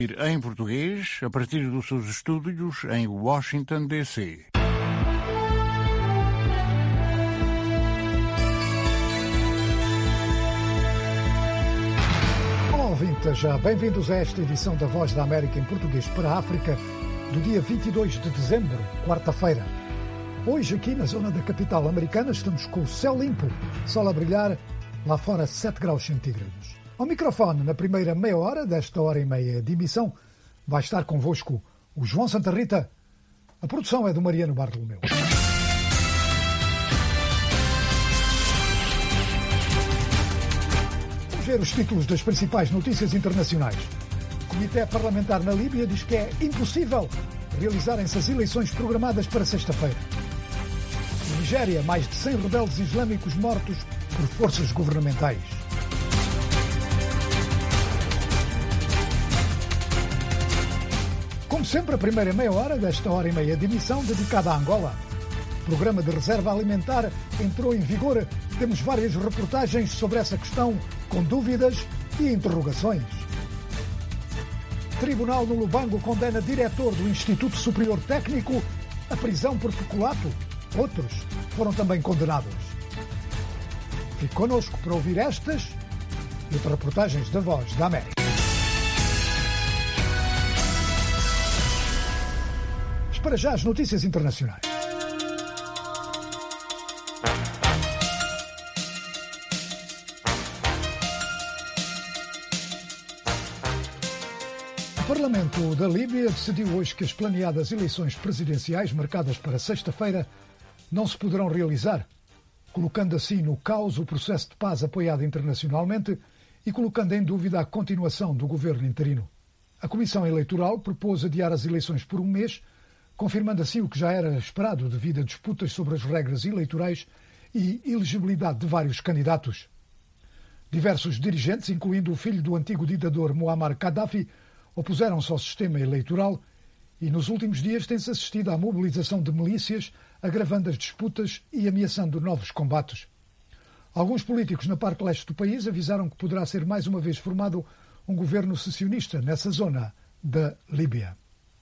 Em português, a partir dos seus estúdios em Washington, D.C. Olá, ouvintes, já bem-vindos a esta edição da Voz da América em português para a África, do dia 22 de dezembro, quarta-feira. Hoje, aqui na zona da capital americana, estamos com o céu limpo, sol a brilhar, lá fora 7 graus centígrados. Ao microfone, na primeira meia hora desta hora e meia de emissão, vai estar convosco o João Santa Rita. A produção é do Mariano Bartolomeu. Vamos ver os títulos das principais notícias internacionais. O Comitê Parlamentar na Líbia diz que é impossível realizarem-se as eleições programadas para sexta-feira. Na Nigéria, mais de 100 rebeldes islâmicos mortos por forças governamentais. Como sempre, a primeira meia hora desta hora e meia de emissão dedicada à Angola. O programa de reserva alimentar entrou em vigor. Temos várias reportagens sobre essa questão, com dúvidas e interrogações. Tribunal no Lubango condena diretor do Instituto Superior Técnico à prisão por peculato. Outros foram também condenados. Fique connosco para ouvir estas e outras reportagens da Voz da América. Para já as notícias internacionais. O Parlamento da Líbia decidiu hoje que as planeadas eleições presidenciais marcadas para sexta-feira não se poderão realizar, colocando assim no caos o processo de paz apoiado internacionalmente e colocando em dúvida a continuação do governo interino. A Comissão Eleitoral propôs adiar as eleições por um mês, confirmando assim o que já era esperado devido a disputas sobre as regras eleitorais e elegibilidade de vários candidatos. Diversos dirigentes, incluindo o filho do antigo ditador Muammar Gaddafi, opuseram-se ao sistema eleitoral e nos últimos dias tem-se assistido à mobilização de milícias, agravando as disputas e ameaçando novos combates. Alguns políticos na parte leste do país avisaram que poderá ser mais uma vez formado um governo secessionista nessa zona da Líbia.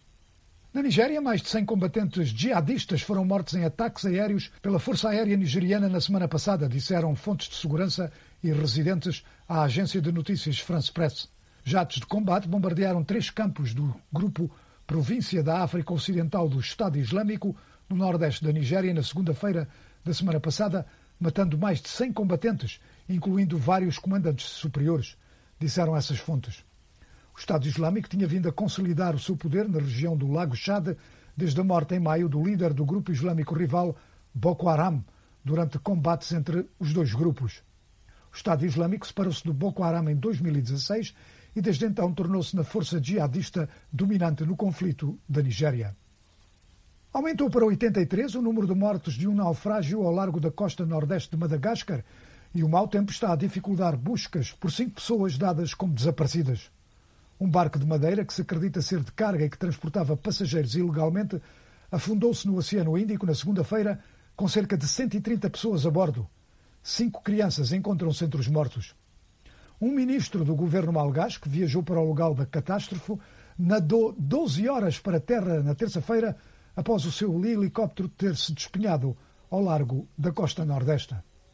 Na Nigéria, mais de 100 combatentes jihadistas foram mortos em ataques aéreos pela Força Aérea Nigeriana na semana passada, disseram fontes de segurança e residentes à agência de notícias France Press. Jatos de combate bombardearam 3 campos do grupo Província da África Ocidental do Estado Islâmico, no nordeste da Nigéria, na segunda-feira da semana passada, matando mais de 100 combatentes, incluindo vários comandantes superiores, disseram essas fontes. O Estado Islâmico tinha vindo a consolidar o seu poder na região do Lago Chad desde a morte em maio do líder do grupo islâmico rival Boko Haram, durante combates entre os dois grupos. O Estado Islâmico separou-se do Boko Haram em 2016 e desde então tornou-se na força jihadista dominante no conflito da Nigéria. Aumentou para 83 o número de mortos de um naufrágio ao largo da costa nordeste de Madagascar e o mau tempo está a dificultar buscas por 5 pessoas dadas como desaparecidas. Um barco de madeira que se acredita ser de carga e que transportava passageiros ilegalmente afundou-se no Oceano Índico na segunda-feira com cerca de 130 pessoas a bordo. 5 crianças encontram-se entre os mortos. Um ministro do governo malgache que viajou para o local da catástrofe nadou 12 horas para a terra na terça-feira após o seu helicóptero ter se despenhado ao largo da costa nordeste.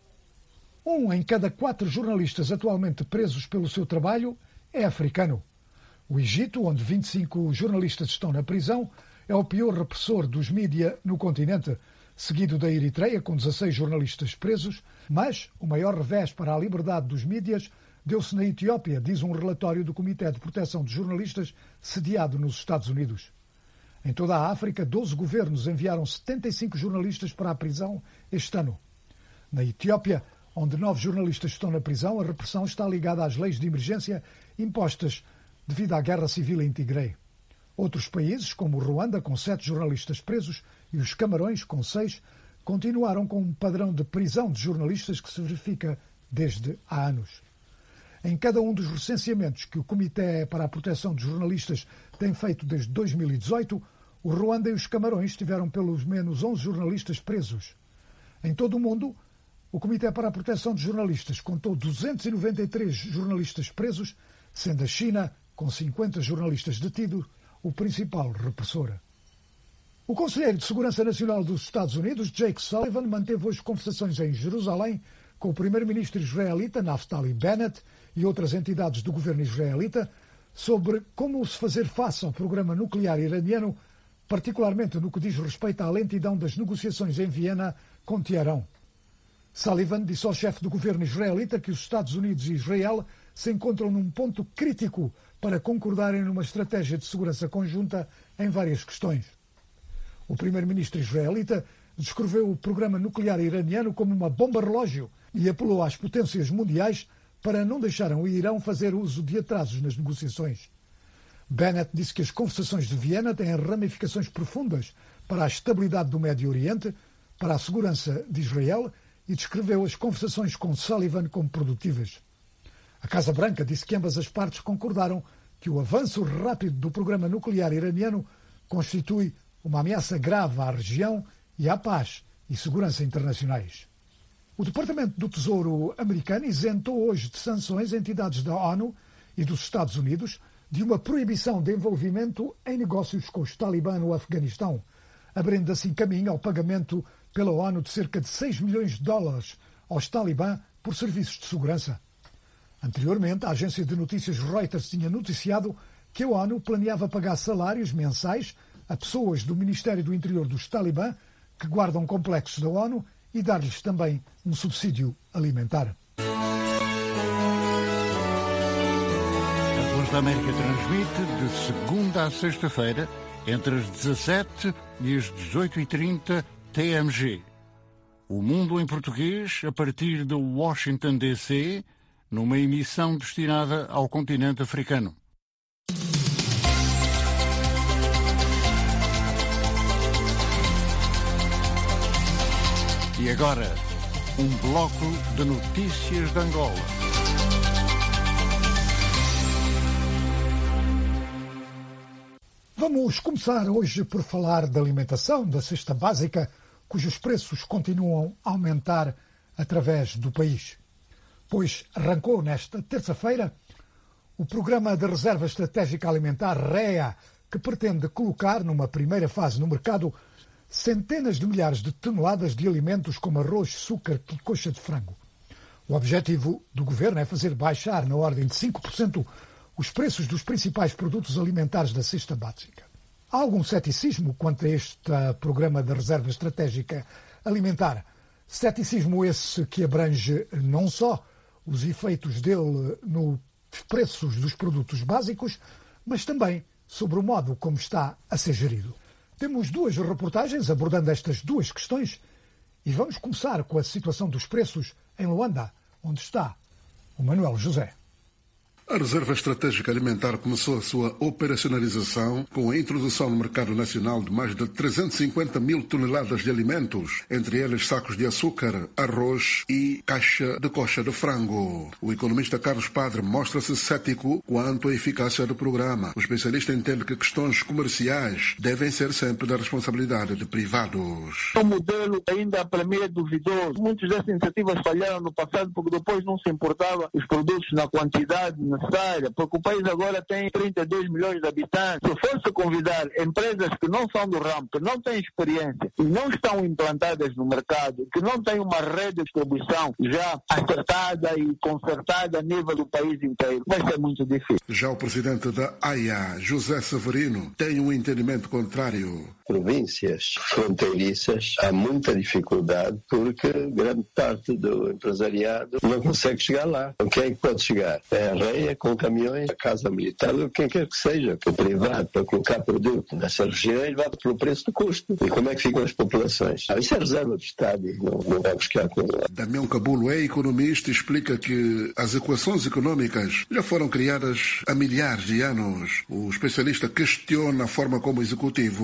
1 em cada 4 jornalistas atualmente presos pelo seu trabalho é africano. O Egito, onde 25 jornalistas estão na prisão, é o pior repressor dos mídia no continente, seguido da Eritreia, com 16 jornalistas presos, mas o maior revés para a liberdade dos mídias deu-se na Etiópia, diz um relatório do Comitê de Proteção de Jornalistas sediado nos Estados Unidos. Em toda a África, 12 governos enviaram 75 jornalistas para a prisão este ano. Na Etiópia, onde 9 jornalistas estão na prisão, a repressão está ligada às leis de emergência impostas devido à guerra civil em Tigre. Outros países, como o Ruanda, com 7 jornalistas presos, e os Camarões, com 6, continuaram com um padrão de prisão de jornalistas que se verifica desde há anos. Em cada um dos recenseamentos que o Comitê para a Proteção de Jornalistas tem feito desde 2018, o Ruanda e os Camarões tiveram pelo menos 11 jornalistas presos. Em todo o mundo, o Comitê para a Proteção de Jornalistas contou 293 jornalistas presos, sendo a China com 50 jornalistas detidos, o principal repressor. O Conselheiro de Segurança Nacional dos Estados Unidos, Jake Sullivan, manteve hoje conversações em Jerusalém com o primeiro-ministro israelita Naftali Bennett e outras entidades do governo israelita sobre como se fazer face ao programa nuclear iraniano, particularmente no que diz respeito à lentidão das negociações em Viena com Teherão. Sullivan disse ao chefe do governo israelita que os Estados Unidos e Israel se encontram num ponto crítico para concordarem numa estratégia de segurança conjunta em várias questões. O primeiro-ministro israelita descreveu o programa nuclear iraniano como uma bomba-relógio e apelou às potências mundiais para não deixarem o Irão fazer uso de atrasos nas negociações. Bennett disse que as conversações de Viena têm ramificações profundas para a estabilidade do Médio Oriente, para a segurança de Israel e descreveu as conversações com Sullivan como produtivas. A Casa Branca disse que ambas as partes concordaram que o avanço rápido do programa nuclear iraniano constitui uma ameaça grave à região e à paz e segurança internacionais. O Departamento do Tesouro americano isentou hoje de sanções entidades da ONU e dos Estados Unidos de uma proibição de envolvimento em negócios com os talibã no Afeganistão, abrindo assim caminho ao pagamento pela ONU de cerca de 6 milhões de dólares aos talibã por serviços de segurança. Anteriormente, a agência de notícias Reuters tinha noticiado que a ONU planeava pagar salários mensais a pessoas do Ministério do Interior dos talibã que guardam complexos da ONU e dar-lhes também um subsídio alimentar. A Voz da América transmite de segunda a sexta-feira entre as 17 e as 18h30 TMG. O Mundo em Português a partir de Washington, D.C., numa emissão destinada ao continente africano. E agora, um bloco de notícias de Angola. Vamos começar hoje por falar da alimentação, da cesta básica, cujos preços continuam a aumentar através do país. Pois arrancou nesta terça-feira o Programa de Reserva Estratégica Alimentar, REA, que pretende colocar numa primeira fase no mercado centenas de milhares de toneladas de alimentos como arroz, açúcar e coxa de frango. O objetivo do governo é fazer baixar na ordem de 5% os preços dos principais produtos alimentares da cesta básica. Há algum ceticismo quanto a este Programa de Reserva Estratégica Alimentar. Ceticismo esse que abrange não só os efeitos dele nos preços dos produtos básicos, mas também sobre o modo como está a ser gerido. Temos duas reportagens abordando estas duas questões e vamos começar com a situação dos preços em Luanda, onde está o Manuel José. A Reserva Estratégica Alimentar começou a sua operacionalização com a introdução no mercado nacional de mais de 350 mil toneladas de alimentos, entre eles sacos de açúcar, arroz e caixa de coxa de frango. O economista Carlos Padre mostra-se cético quanto à eficácia do programa. O especialista entende que questões comerciais devem ser sempre da responsabilidade de privados. O modelo ainda para mim é duvidoso. Muitas dessas iniciativas falharam no passado porque depois não se importava os produtos na quantidade necessária, porque o país agora tem 32 milhões de habitantes. Se fosse convidar empresas que não são do ramo, que não têm experiência e não estão implantadas no mercado, que não têm uma rede de distribuição já acertada e concertada a nível do país inteiro, vai ser muito difícil. Já o presidente da AIA, José Severino, tem um entendimento contrário. Províncias fronteiriças há muita dificuldade porque grande parte do empresariado não consegue chegar lá. Quem é que pode chegar? É a REA com caminhões, a Casa Militar, quem quer que seja, que o privado, para colocar produto nessa região, ele vai pelo preço do custo. E como é que ficam as populações? Isso é reserva do Estado, não vai buscar com lá. Damião Cabulo é economista e explica que as equações econômicas já foram criadas há milhares de anos. O especialista questiona a forma como o Executivo pretende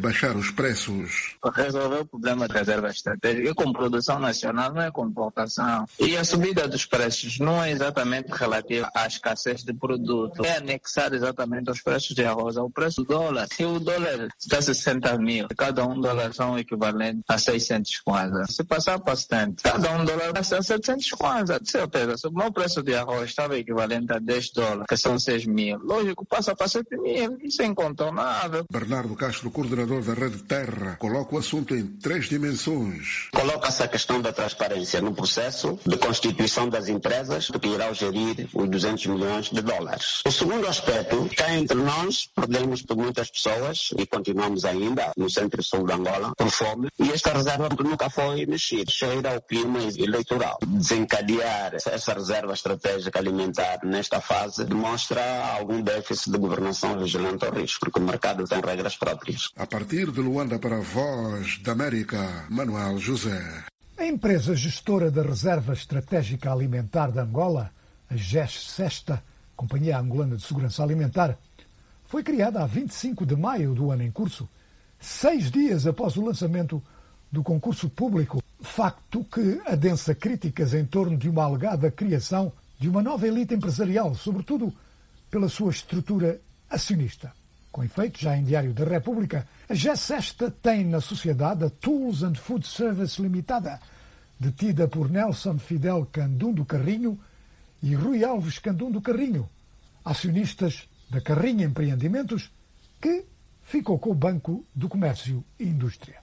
baixar os preços. Resolver o problema de reserva estratégica é com produção nacional, não é com importação. E a subida dos preços não é exatamente relativa à escassez de produto, é anexar exatamente os preços de arroz ao preço do dólar. Se o dólar está 60 mil, cada $1 são equivalentes a 600 kwanza. Se passar para 70, cada $1 vai ser 700 kwanza. De certeza, se o meu preço de arroz estava equivalente a $10, que são 6 mil, lógico, passa para 7 mil. Isso é incontornável. Bernardo Castro, coordenador da Rede Terra, coloca o assunto em 3 dimensões. Coloca-se a questão da transparência no processo de constituição das empresas que irão gerir os $200 milhões. O segundo aspecto, cá entre nós, perdemos por muitas pessoas e continuamos ainda no centro-sul de Angola por fome, e esta reserva nunca foi mexida. Cheira ao clima eleitoral. Desencadear essa reserva estratégica alimentar nesta fase demonstra algum déficit de governação vigilante ao risco, porque o mercado tem regras próprias. A partir de Luanda para a Voz da América, Manuel José. A empresa gestora da Reserva Estratégica Alimentar de Angola, a GES-SESTA, Companhia Angolana de Segurança Alimentar, foi criada a 25 de maio do ano em curso, 6 dias após o lançamento do concurso público, facto que adensa críticas em torno de uma alegada criação de uma nova elite empresarial, sobretudo pela sua estrutura acionista. Com efeito, já em Diário da República, a GES-SESTA tem na sociedade a Tools and Food Service Limitada, detida por Nelson Fidel Candum do Carrinho e Rui Alves Candum do Carrinho, acionistas da Carrinho Empreendimentos, que ficou com o Banco do Comércio e Indústria.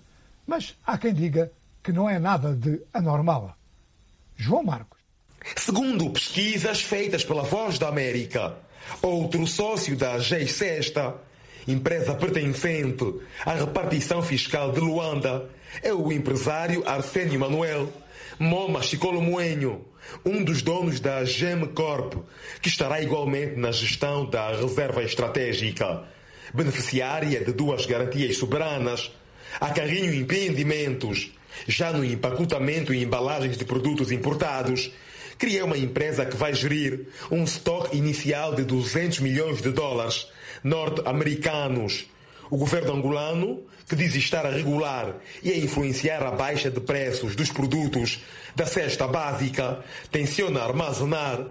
Mas há quem diga que não é nada de anormal. João Marcos. Segundo pesquisas feitas pela Voz da América, outro sócio da GES-SESTA, empresa pertencente à repartição fiscal de Luanda, é o empresário Arsénio Manuel Moma Chicolo Moenho, um dos donos da GEM Corp, que estará igualmente na gestão da reserva estratégica. Beneficiária de 2 garantias soberanas, a Carrinho Empreendimentos, já no empacotamento e embalagens de produtos importados, cria uma empresa que vai gerir um estoque inicial de $200 milhões norte-americanos. O governo angolano, que diz estar a regular e a influenciar a baixa de preços dos produtos da cesta básica, tenciona armazenar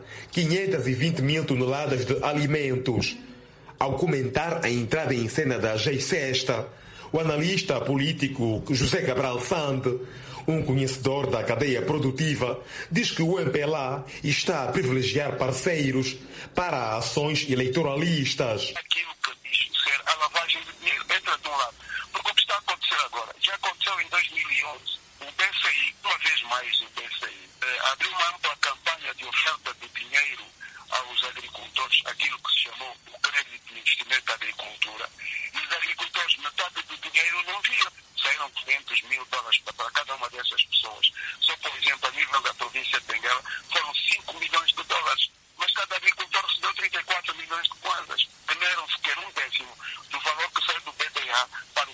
520 mil toneladas de alimentos. Ao comentar a entrada em cena da GES-SESTA, o analista político José Cabral Sande, um conhecedor da cadeia produtiva, diz que o MPLA está a privilegiar parceiros para ações eleitoralistas. Aquilo que diz ser a lavagem de dinheiro entra de um lado. Porque o que está a acontecer agora, já aconteceu em 2011. O BCI, uma vez mais o BCI, abriu uma ampla campanha de oferta de dinheiro aos agricultores, aquilo que se chamou o crédito de investimento da agricultura. E os agricultores, metade do dinheiro não viram. Saíram $500 mil para cada uma dessas pessoas. Só, por exemplo, a nível da província de Benguela, foram $5 milhões. Mas cada agricultor recebeu 34 milhões de kwanzas, que não eram sequer 1/10 do valor que saiu do BDA para o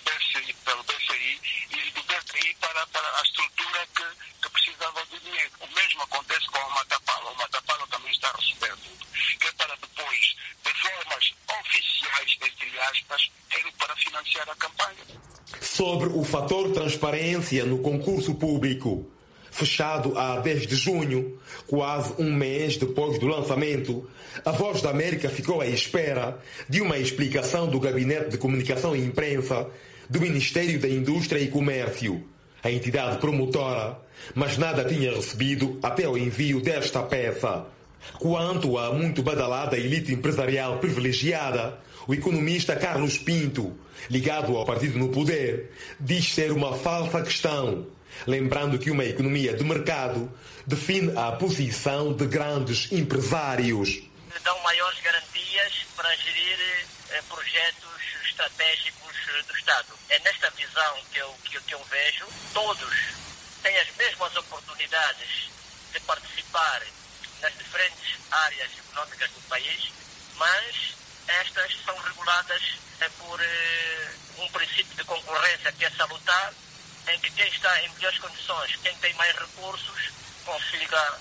BCI e do BCI para a estrutura que precisava do dinheiro. O mesmo acontece com o Matapala. O Matapala também está a receber tudo, que é para depois, de formas oficiais, entre aspas, ter para financiar a campanha. Sobre o fator transparência no concurso público, fechado a 10 de junho, quase um mês depois do lançamento, a Voz da América ficou à espera de uma explicação do Gabinete de Comunicação e Imprensa do Ministério da Indústria e Comércio, a entidade promotora, mas nada tinha recebido até o envio desta peça. Quanto à muito badalada elite empresarial privilegiada, o economista Carlos Pinto, ligado ao partido no poder, diz ser uma falsa questão, lembrando que uma economia de mercado define a posição de grandes empresários. Dão maiores garantias para gerir projetos estratégicos do Estado. É nesta visão que eu vejo. Todos têm as mesmas oportunidades de participar nas diferentes áreas econômicas do país, mas estas são reguladas por um princípio de concorrência que é salutar, em que quem está em melhores condições, quem tem mais recursos, consiga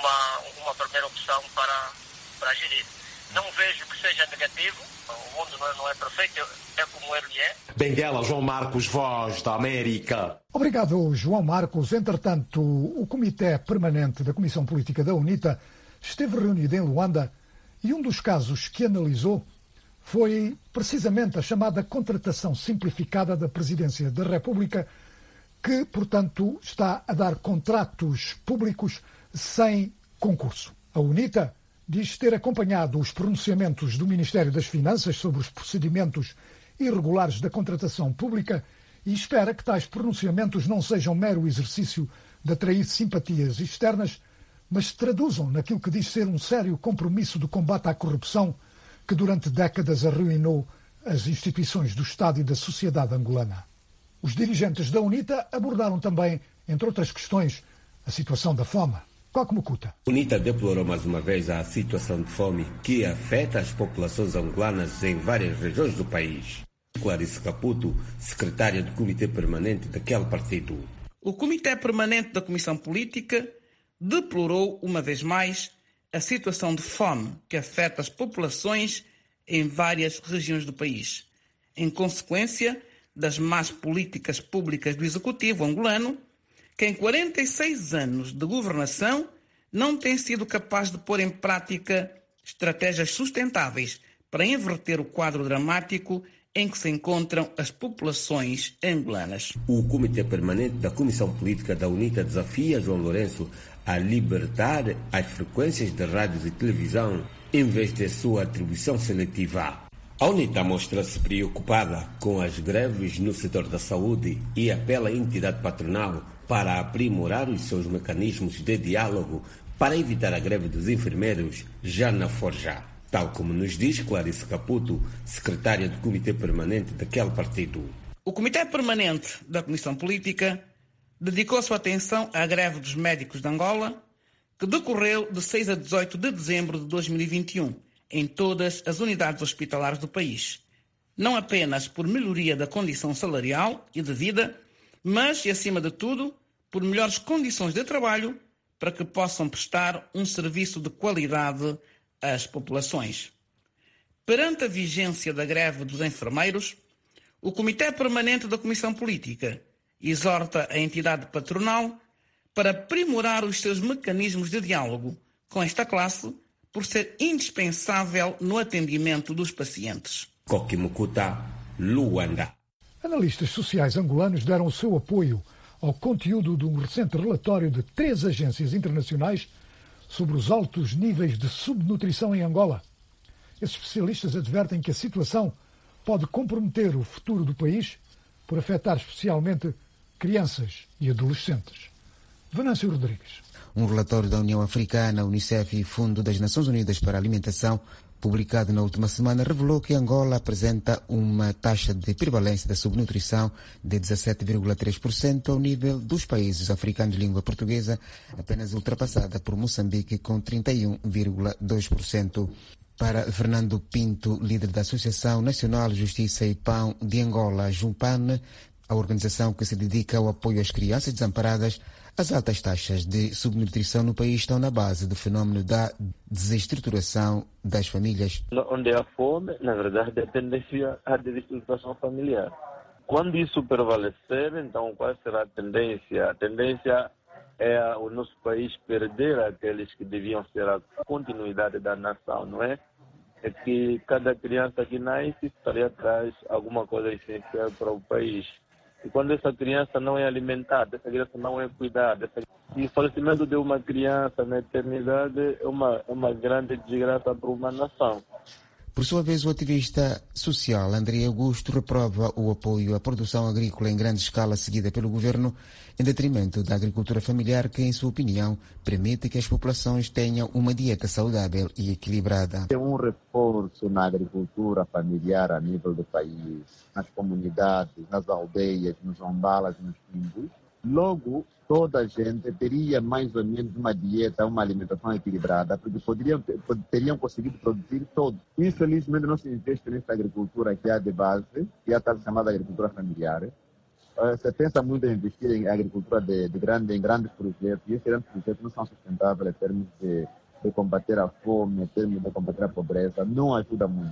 uma primeira opção para gerir. Não vejo que seja negativo, o mundo não é não é perfeito, é como ele é. Benguela, João Marcos, Voz da América. Obrigado, João Marcos. Entretanto, o Comitê Permanente da Comissão Política da UNITA esteve reunido em Luanda e um dos casos que analisou foi precisamente a chamada contratação simplificada da Presidência da República, que, portanto, está a dar contratos públicos sem concurso. A UNITA diz ter acompanhado os pronunciamentos do Ministério das Finanças sobre os procedimentos irregulares da contratação pública e espera que tais pronunciamentos não sejam mero exercício de atrair simpatias externas, mas traduzam naquilo que diz ser um sério compromisso de combate à corrupção que durante décadas arruinou as instituições do Estado e da sociedade angolana. Os dirigentes da UNITA abordaram também, entre outras questões, a situação da fome. Mucuta. A UNITA deplorou mais uma vez a situação de fome que afeta as populações angolanas em várias regiões do país. Clarice Caputo, secretária do Comitê Permanente daquele partido. O Comitê Permanente da Comissão Política deplorou, uma vez mais, a situação de fome que afeta as populações em várias regiões do país, em consequência das más políticas públicas do Executivo angolano, que em 46 anos de governação não tem sido capaz de pôr em prática estratégias sustentáveis para inverter o quadro dramático em que se encontram as populações angolanas. O Comitê Permanente da Comissão Política da UNITA desafia João Lourenço a libertar as frequências de rádios e televisão em vez de sua atribuição seletiva. A UNITA mostra-se preocupada com as greves no setor da saúde e apela à entidade patronal para aprimorar os seus mecanismos de diálogo para evitar a greve dos enfermeiros já na forja. Tal como nos diz Clarice Caputo, secretária do Comitê Permanente daquele partido. O Comitê Permanente da Comissão Política dedicou sua atenção à greve dos médicos de Angola, que decorreu de 6 a 18 de dezembro de 2021, em todas as unidades hospitalares do país. Não apenas por melhoria da condição salarial e de vida, mas, e acima de tudo, por melhores condições de trabalho para que possam prestar um serviço de qualidade às populações. Perante a vigência da greve dos enfermeiros, o Comitê Permanente da Comissão Política exorta a entidade patronal para aprimorar os seus mecanismos de diálogo com esta classe, por ser indispensável no atendimento dos pacientes. Mucuta, Luanda. Analistas sociais angolanos deram o seu apoio ao conteúdo de um recente relatório de 3 agências internacionais sobre os altos níveis de subnutrição em Angola. Esses especialistas advertem que a situação pode comprometer o futuro do país por afetar especialmente crianças e adolescentes. Venâncio Rodrigues. Um relatório da União Africana, Unicef e Fundo das Nações Unidas para a Alimentação, publicado na última semana, revelou que Angola apresenta uma taxa de prevalência da subnutrição de 17,3% ao nível dos países africanos de língua portuguesa, apenas ultrapassada por Moçambique com 31,2%. Para Fernando Pinto, líder da Associação Nacional Justiça e Pão de Angola, JUNPAN, a organização que se dedica ao apoio às crianças desamparadas, as altas taxas de subnutrição no país estão na base do fenômeno da desestruturação das famílias. Onde há fome, na verdade, a tendência à desestruturação familiar. Quando isso prevalecer, então qual será a tendência? A tendência é o nosso país perder aqueles que deviam ser a continuidade da nação, não é? É que cada criança que nasce estaria atrás alguma coisa essencial para o país. E quando essa criança não é alimentada, essa criança não é cuidada, e o falecimento de uma criança na eternidade é uma grande desgraça para uma nação. Por sua vez, o ativista social André Augusto reprova o apoio à produção agrícola em grande escala seguida pelo governo, em detrimento da agricultura familiar que, em sua opinião, permite que as populações tenham uma dieta saudável e equilibrada. É um reforço na agricultura familiar a nível do país, nas comunidades, nas aldeias, nos ombalas, nos quimbos. Logo, toda a gente teria mais ou menos uma dieta, uma alimentação equilibrada, porque teriam conseguido produzir todo. Infelizmente, não se investe nessa agricultura que há de base, que é a tal chamada agricultura familiar. Se pensa muito em investir em agricultura em grandes projetos, e esses grandes projetos não são sustentáveis em termos de combater a fome, em termos de combater a pobreza, não ajuda muito.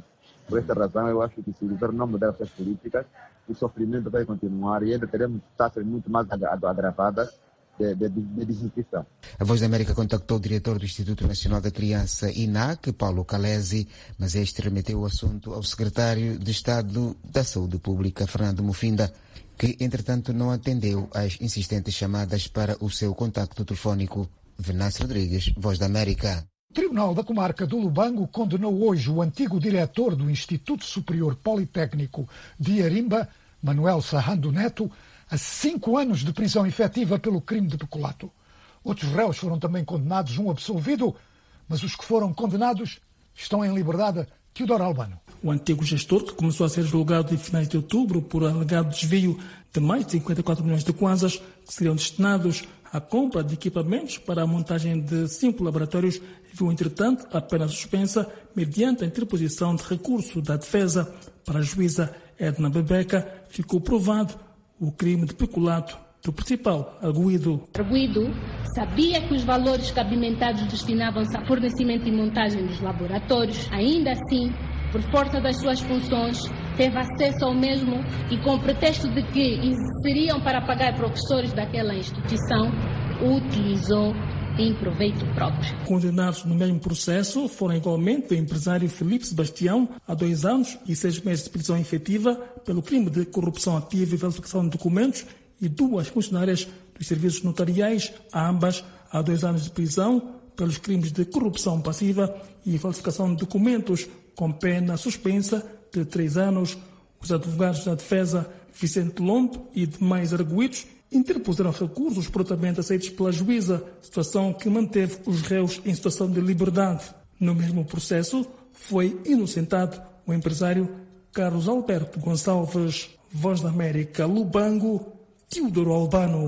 Por esta razão, eu acho que se o governo não mudar essas políticas, o sofrimento vai continuar e ainda teremos taxas muito mais agravadas de desinfecção. A Voz da América contactou o diretor do Instituto Nacional da Criança, INAC, Paulo Calesi, mas este remeteu o assunto ao secretário de Estado da Saúde Pública, Fernando Mufinda, que, entretanto, não atendeu às insistentes chamadas para o seu contacto telefónico. Venâncio Rodrigues, Voz da América. O Tribunal da Comarca do Lubango condenou hoje o antigo diretor do Instituto Superior Politécnico de Arimba, Manuel Sarrando Neto, a 5 anos de prisão efetiva pelo crime de peculato. Outros réus foram também condenados, um absolvido, mas os que foram condenados estão em liberdade. Teodoro Albano. O antigo gestor, que começou a ser julgado em finais de outubro por alegado desvio de mais de 54 milhões de kwanzas, que seriam destinados à compra de equipamentos para a montagem de 5 laboratórios, viu, entretanto, a pena suspensa mediante a interposição de recurso da defesa. Para a juíza Edna Bebeca, ficou provado o crime de peculato do principal arguido. O arguido sabia que os valores cabimentados destinavam-se a fornecimento e montagem dos laboratórios. Ainda assim, por força das suas funções, teve acesso ao mesmo e, com o pretexto de que seriam para pagar professores daquela instituição, o utilizou em proveito próprio. Condenados no mesmo processo foram igualmente o empresário Felipe Sebastião, a 2 anos e 6 meses de prisão efetiva pelo crime de corrupção ativa e falsificação de documentos, e 2 funcionárias dos serviços notariais, ambas a 2 anos de prisão pelos crimes de corrupção passiva e falsificação de documentos, com pena suspensa de 3 anos. Os advogados da defesa, Vicente Lombo e demais arguidos, interpuseram recursos prontamente aceitos pela juíza, situação que manteve os réus em situação de liberdade. No mesmo processo, foi inocentado o empresário Carlos Alberto Gonçalves. Voz da América, Lubango, Teodoro Albano.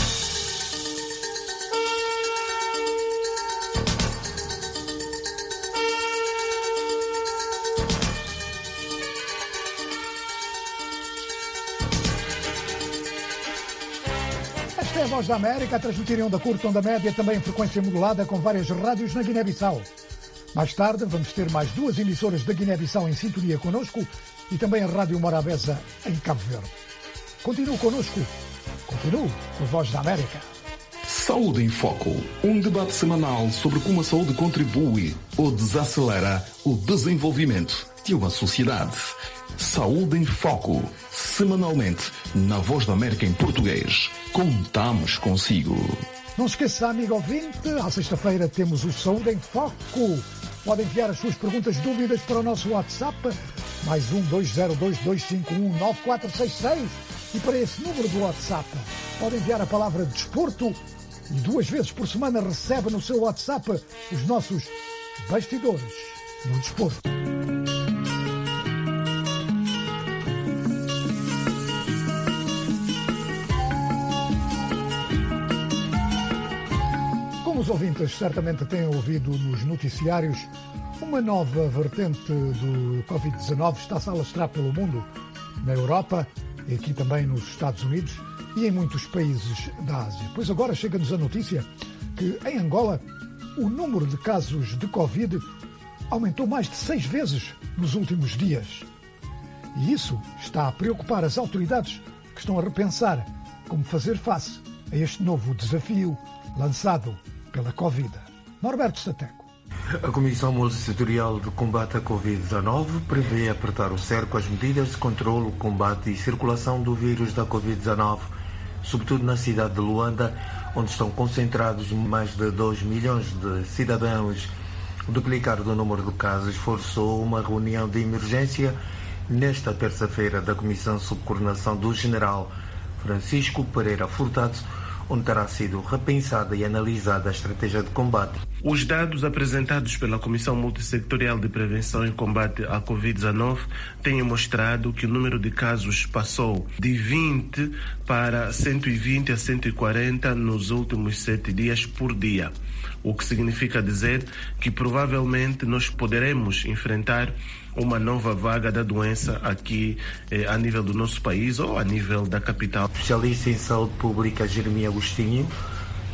Esta é a Voz da América, a transmitir em onda curta, onda média, também em frequência modulada, com várias rádios na Guiné-Bissau. Mais tarde vamos ter mais 2 emissoras da Guiné-Bissau em sintonia connosco e também a Rádio Morabeza em Cabo Verde. Continue connosco. Continue com a Voz da América. Saúde em Foco, um debate semanal sobre como a saúde contribui ou desacelera o desenvolvimento de uma sociedade. Saúde em Foco, semanalmente na Voz da América em português. Contamos consigo. Não se esqueça, amigo ouvinte, à sexta-feira temos o Saúde em Foco. Pode enviar as suas perguntas, dúvidas para o nosso WhatsApp, mais 1-202-251-9466. E para esse número do WhatsApp, pode enviar a palavra desporto e 2 vezes por semana recebe no seu WhatsApp os nossos bastidores no desporto. Como os ouvintes certamente têm ouvido nos noticiários, uma nova vertente do Covid-19 está-se a alastrar pelo mundo, na Europa, e aqui também nos Estados Unidos e em muitos países da Ásia. Pois agora chega-nos a notícia que em Angola o número de casos de Covid aumentou mais de 6 vezes nos últimos dias. E isso está a preocupar as autoridades, que estão a repensar como fazer face a este novo desafio lançado pela Covid. Norberto Stateco. A Comissão Multissetorial de Combate à Covid-19 prevê apertar o cerco às medidas de controle, combate e circulação do vírus da Covid-19, sobretudo na cidade de Luanda, onde estão concentrados mais de 2 milhões de cidadãos. O duplicar do número de casos forçou uma reunião de emergência nesta terça-feira da Comissão sob coordenação do General Francisco Pereira Furtado, onde terá sido repensada e analisada a estratégia de combate. Os dados apresentados pela Comissão Multissetorial de Prevenção e Combate à Covid-19 têm mostrado que o número de casos passou de 20 para 120 a 140 nos últimos 7 dias por dia, o que significa dizer que provavelmente nós poderemos enfrentar uma nova vaga da doença aqui a nível do nosso país ou a nível da capital. O especialista em saúde pública Jeremias Agostinho diz: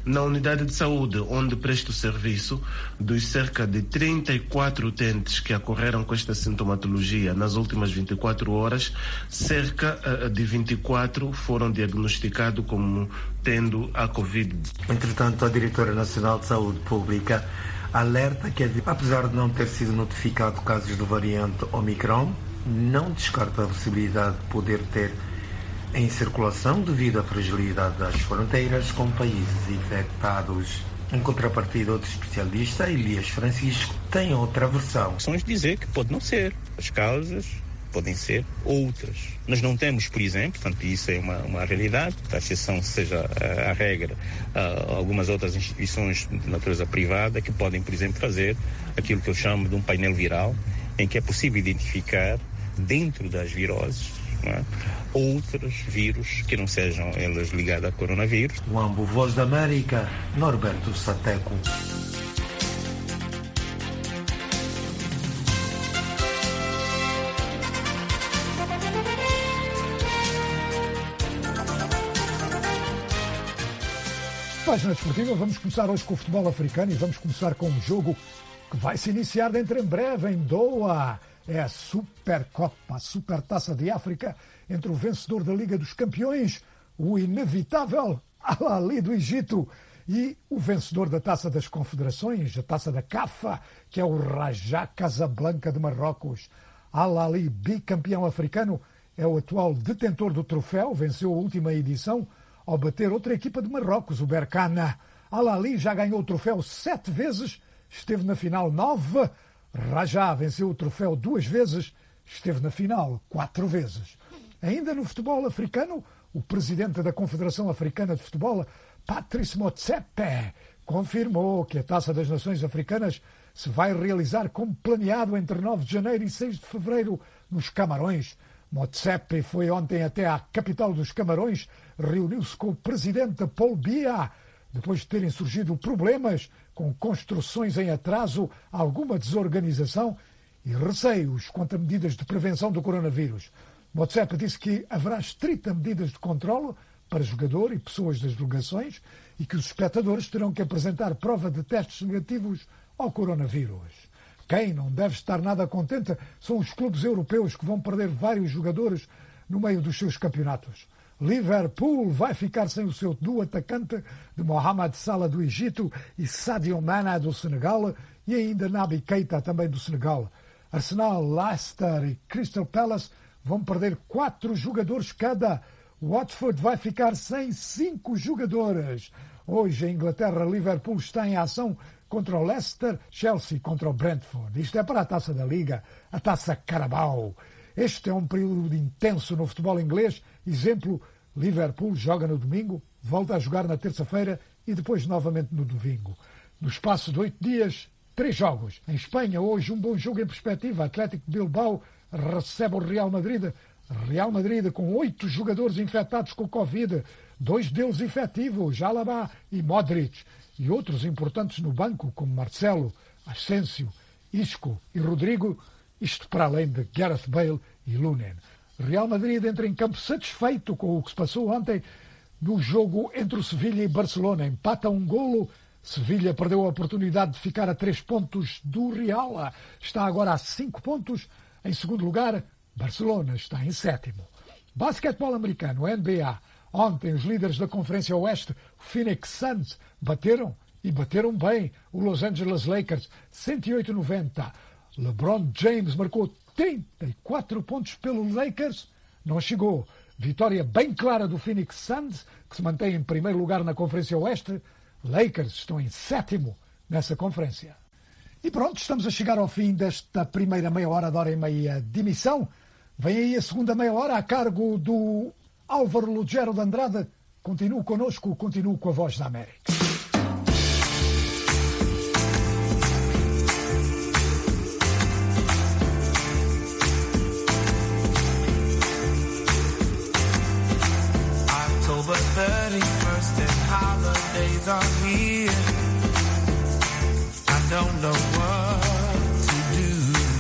Na unidade de saúde onde presto serviço, dos cerca de 34 utentes que ocorreram com esta sintomatologia nas últimas 24 horas, cerca de 24 foram diagnosticados como tendo a Covid. Entretanto, a Diretora Nacional de Saúde Pública alerta que, apesar de não ter sido notificado casos de variante Omicron, não descarta a possibilidade de poder ter em circulação devido à fragilidade das fronteiras com países infectados. Em contrapartida, outro especialista, Elias Francisco, tem outra versão. Vamos dizer que pode não ser. As causas podem ser outras. Nós não temos, por exemplo, portanto, isso é uma realidade, a exceção seja a regra, algumas outras instituições de natureza privada que podem, por exemplo, fazer aquilo que eu chamo de um painel viral, em que é possível identificar dentro das viroses, não é, outros vírus que não sejam elas ligadas a coronavírus. Wambo, Voz da América, Norberto Sateco. Página desportiva, vamos começar hoje com o futebol africano e vamos começar com um jogo que vai se iniciar dentro em breve em Doha. É a Supercopa, a Supertaça de África, entre o vencedor da Liga dos Campeões, o inevitável Al Ahly do Egito, e o vencedor da Taça das Confederações, a Taça da CAF, que é o Raja Casablanca de Marrocos. Al Ahly, bicampeão africano, é o atual detentor do troféu, venceu a última edição ao bater outra equipa de Marrocos, o Berkane. Al Ahly já ganhou o troféu 7 vezes, esteve na final 9. Raja venceu o troféu 2 vezes, esteve na final 4 vezes. Ainda no futebol africano, o presidente da Confederação Africana de Futebol, Patrice Motsepe, confirmou que a Taça das Nações Africanas se vai realizar como planeado entre 9 de janeiro e 6 de fevereiro nos Camarões. Motsepe foi ontem até à capital dos Camarões, reuniu-se com o presidente Paul Biya, depois de terem surgido problemas com construções em atraso, alguma desorganização e receios quanto a medidas de prevenção do coronavírus. Motsepe disse que haverá estritas medidas de controle para jogador e pessoas das delegações e que os espectadores terão que apresentar prova de testes negativos ao coronavírus. Quem não deve estar nada contente são os clubes europeus que vão perder vários jogadores no meio dos seus campeonatos. Liverpool vai ficar sem o seu duo atacante de Mohamed Salah do Egito e Sadio Mané do Senegal e ainda Naby Keita também do Senegal. Arsenal, Leicester e Crystal Palace vão perder 4 jogadores cada. Watford vai ficar sem 5 jogadores. Hoje em Inglaterra, Liverpool está em ação contra o Leicester, Chelsea contra o Brentford. Isto é para a Taça da Liga, a Taça Carabao. Este é um período intenso no futebol inglês. Exemplo, Liverpool joga no domingo, volta a jogar na terça-feira e depois novamente no domingo. No espaço de 8 dias, 3 jogos. Em Espanha, hoje um bom jogo em perspectiva. Atlético de Bilbao recebe o Real Madrid. Real Madrid com 8 jogadores infectados com Covid, 2 deles efetivos, Alaba e Modric, e outros importantes no banco, como Marcelo, Asensio, Isco e Rodrigo, isto para além de Gareth Bale e Lunin. Real Madrid entra em campo satisfeito com o que se passou ontem no jogo entre o Sevilha e Barcelona. Empata 1-1. Sevilha perdeu a oportunidade de ficar a 3 pontos do Real. Está agora a 5 pontos. Em segundo lugar, Barcelona está em 7º. Basquetebol americano, NBA. Ontem os líderes da Conferência Oeste, o Phoenix Suns, bateram bem o Los Angeles Lakers, 108-90. LeBron James marcou 34 pontos pelo Lakers, não chegou. Vitória bem clara do Phoenix Suns, que se mantém em primeiro lugar na Conferência Oeste. Lakers estão em 7º nessa conferência. E pronto, estamos a chegar ao fim desta primeira meia hora, de hora e meia de emissão. Vem aí a segunda meia hora a cargo do Álvaro Lugero de Andrade. Continue connosco, continue com a Voz da América. October 31st and holidays are here. I don't know what to do.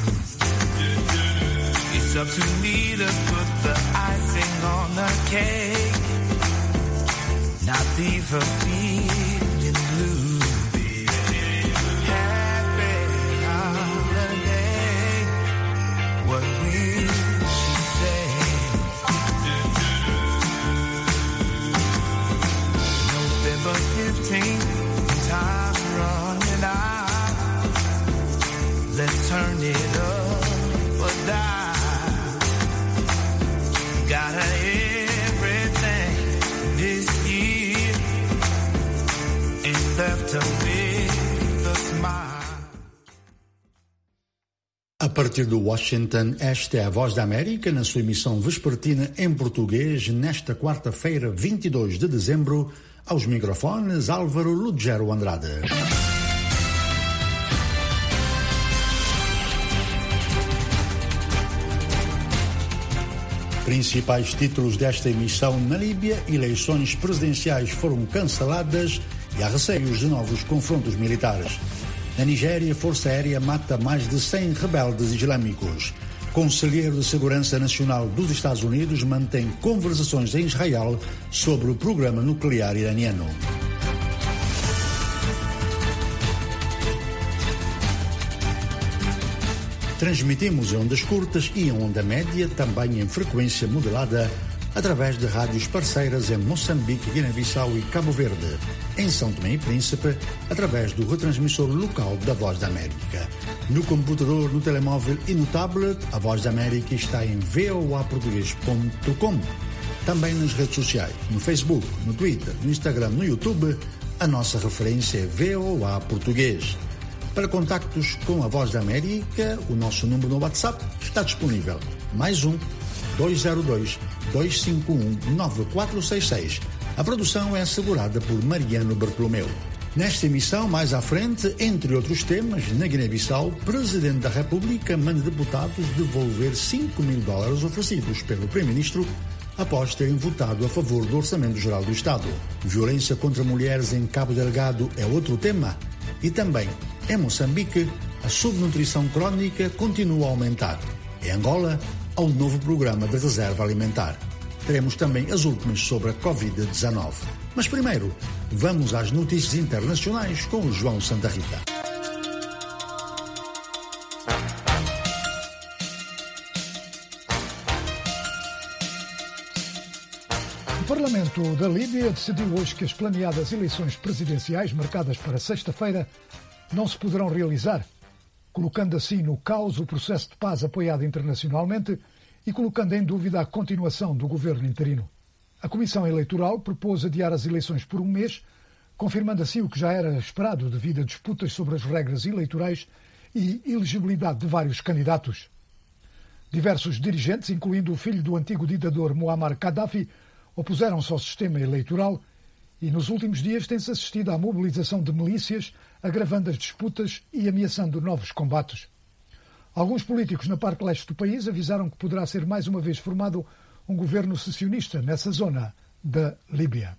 It's up to me to put the icing on the cake, not leave her feeling with a smile. A partir de Washington, esta é a Voz da América na sua emissão vespertina em português nesta quarta-feira, 22 de dezembro, aos microfones Álvaro Lugero Andrade. Principais títulos desta emissão: na Líbia, eleições presidenciais foram canceladas e há receios de novos confrontos militares. Na Nigéria, a Força Aérea mata mais de 100 rebeldes islâmicos. Conselheiro de Segurança Nacional dos Estados Unidos mantém conversações em Israel sobre o programa nuclear iraniano. Transmitimos em ondas curtas e em onda média, também em frequência modulada, através de rádios parceiras em Moçambique, Guiné-Bissau e Cabo Verde. Em São Tomé e Príncipe, através do retransmissor local da Voz da América. No computador, no telemóvel e no tablet, a Voz da América está em voaportugues.com. Também nas redes sociais, no Facebook, no Twitter, no Instagram, no YouTube, a nossa referência é VOA Português. Para contactos com a Voz da América, o nosso número no WhatsApp está disponível. Mais 202-251-9466. A produção é assegurada por Mariano Bartolomeu. Nesta emissão, mais à frente, entre outros temas, na Guiné-Bissau, o Presidente da República manda deputados devolver $5.000 oferecidos pelo Primeiro-Ministro após terem votado a favor do Orçamento Geral do Estado. Violência contra mulheres em Cabo Delgado é outro tema. E também, em Moçambique, a subnutrição crónica continua a aumentar. Em Angola, há um novo programa de reserva alimentar. Teremos também as últimas sobre a Covid-19. Mas primeiro, vamos às notícias internacionais com o João Santa Rita. O Parlamento da Líbia decidiu hoje que as planeadas eleições presidenciais, marcadas para sexta-feira, não se poderão realizar, colocando assim no caos o processo de paz apoiado internacionalmente e colocando em dúvida a continuação do governo interino. A Comissão Eleitoral propôs adiar as eleições por um mês, confirmando assim o que já era esperado devido a disputas sobre as regras eleitorais e elegibilidade de vários candidatos. Diversos dirigentes, incluindo o filho do antigo ditador Muammar Gaddafi, opuseram-se ao sistema eleitoral e nos últimos dias tem-se assistido à mobilização de milícias, agravando as disputas e ameaçando novos combates. Alguns políticos na parte leste do país avisaram que poderá ser mais uma vez formado um governo secessionista nessa zona da Líbia.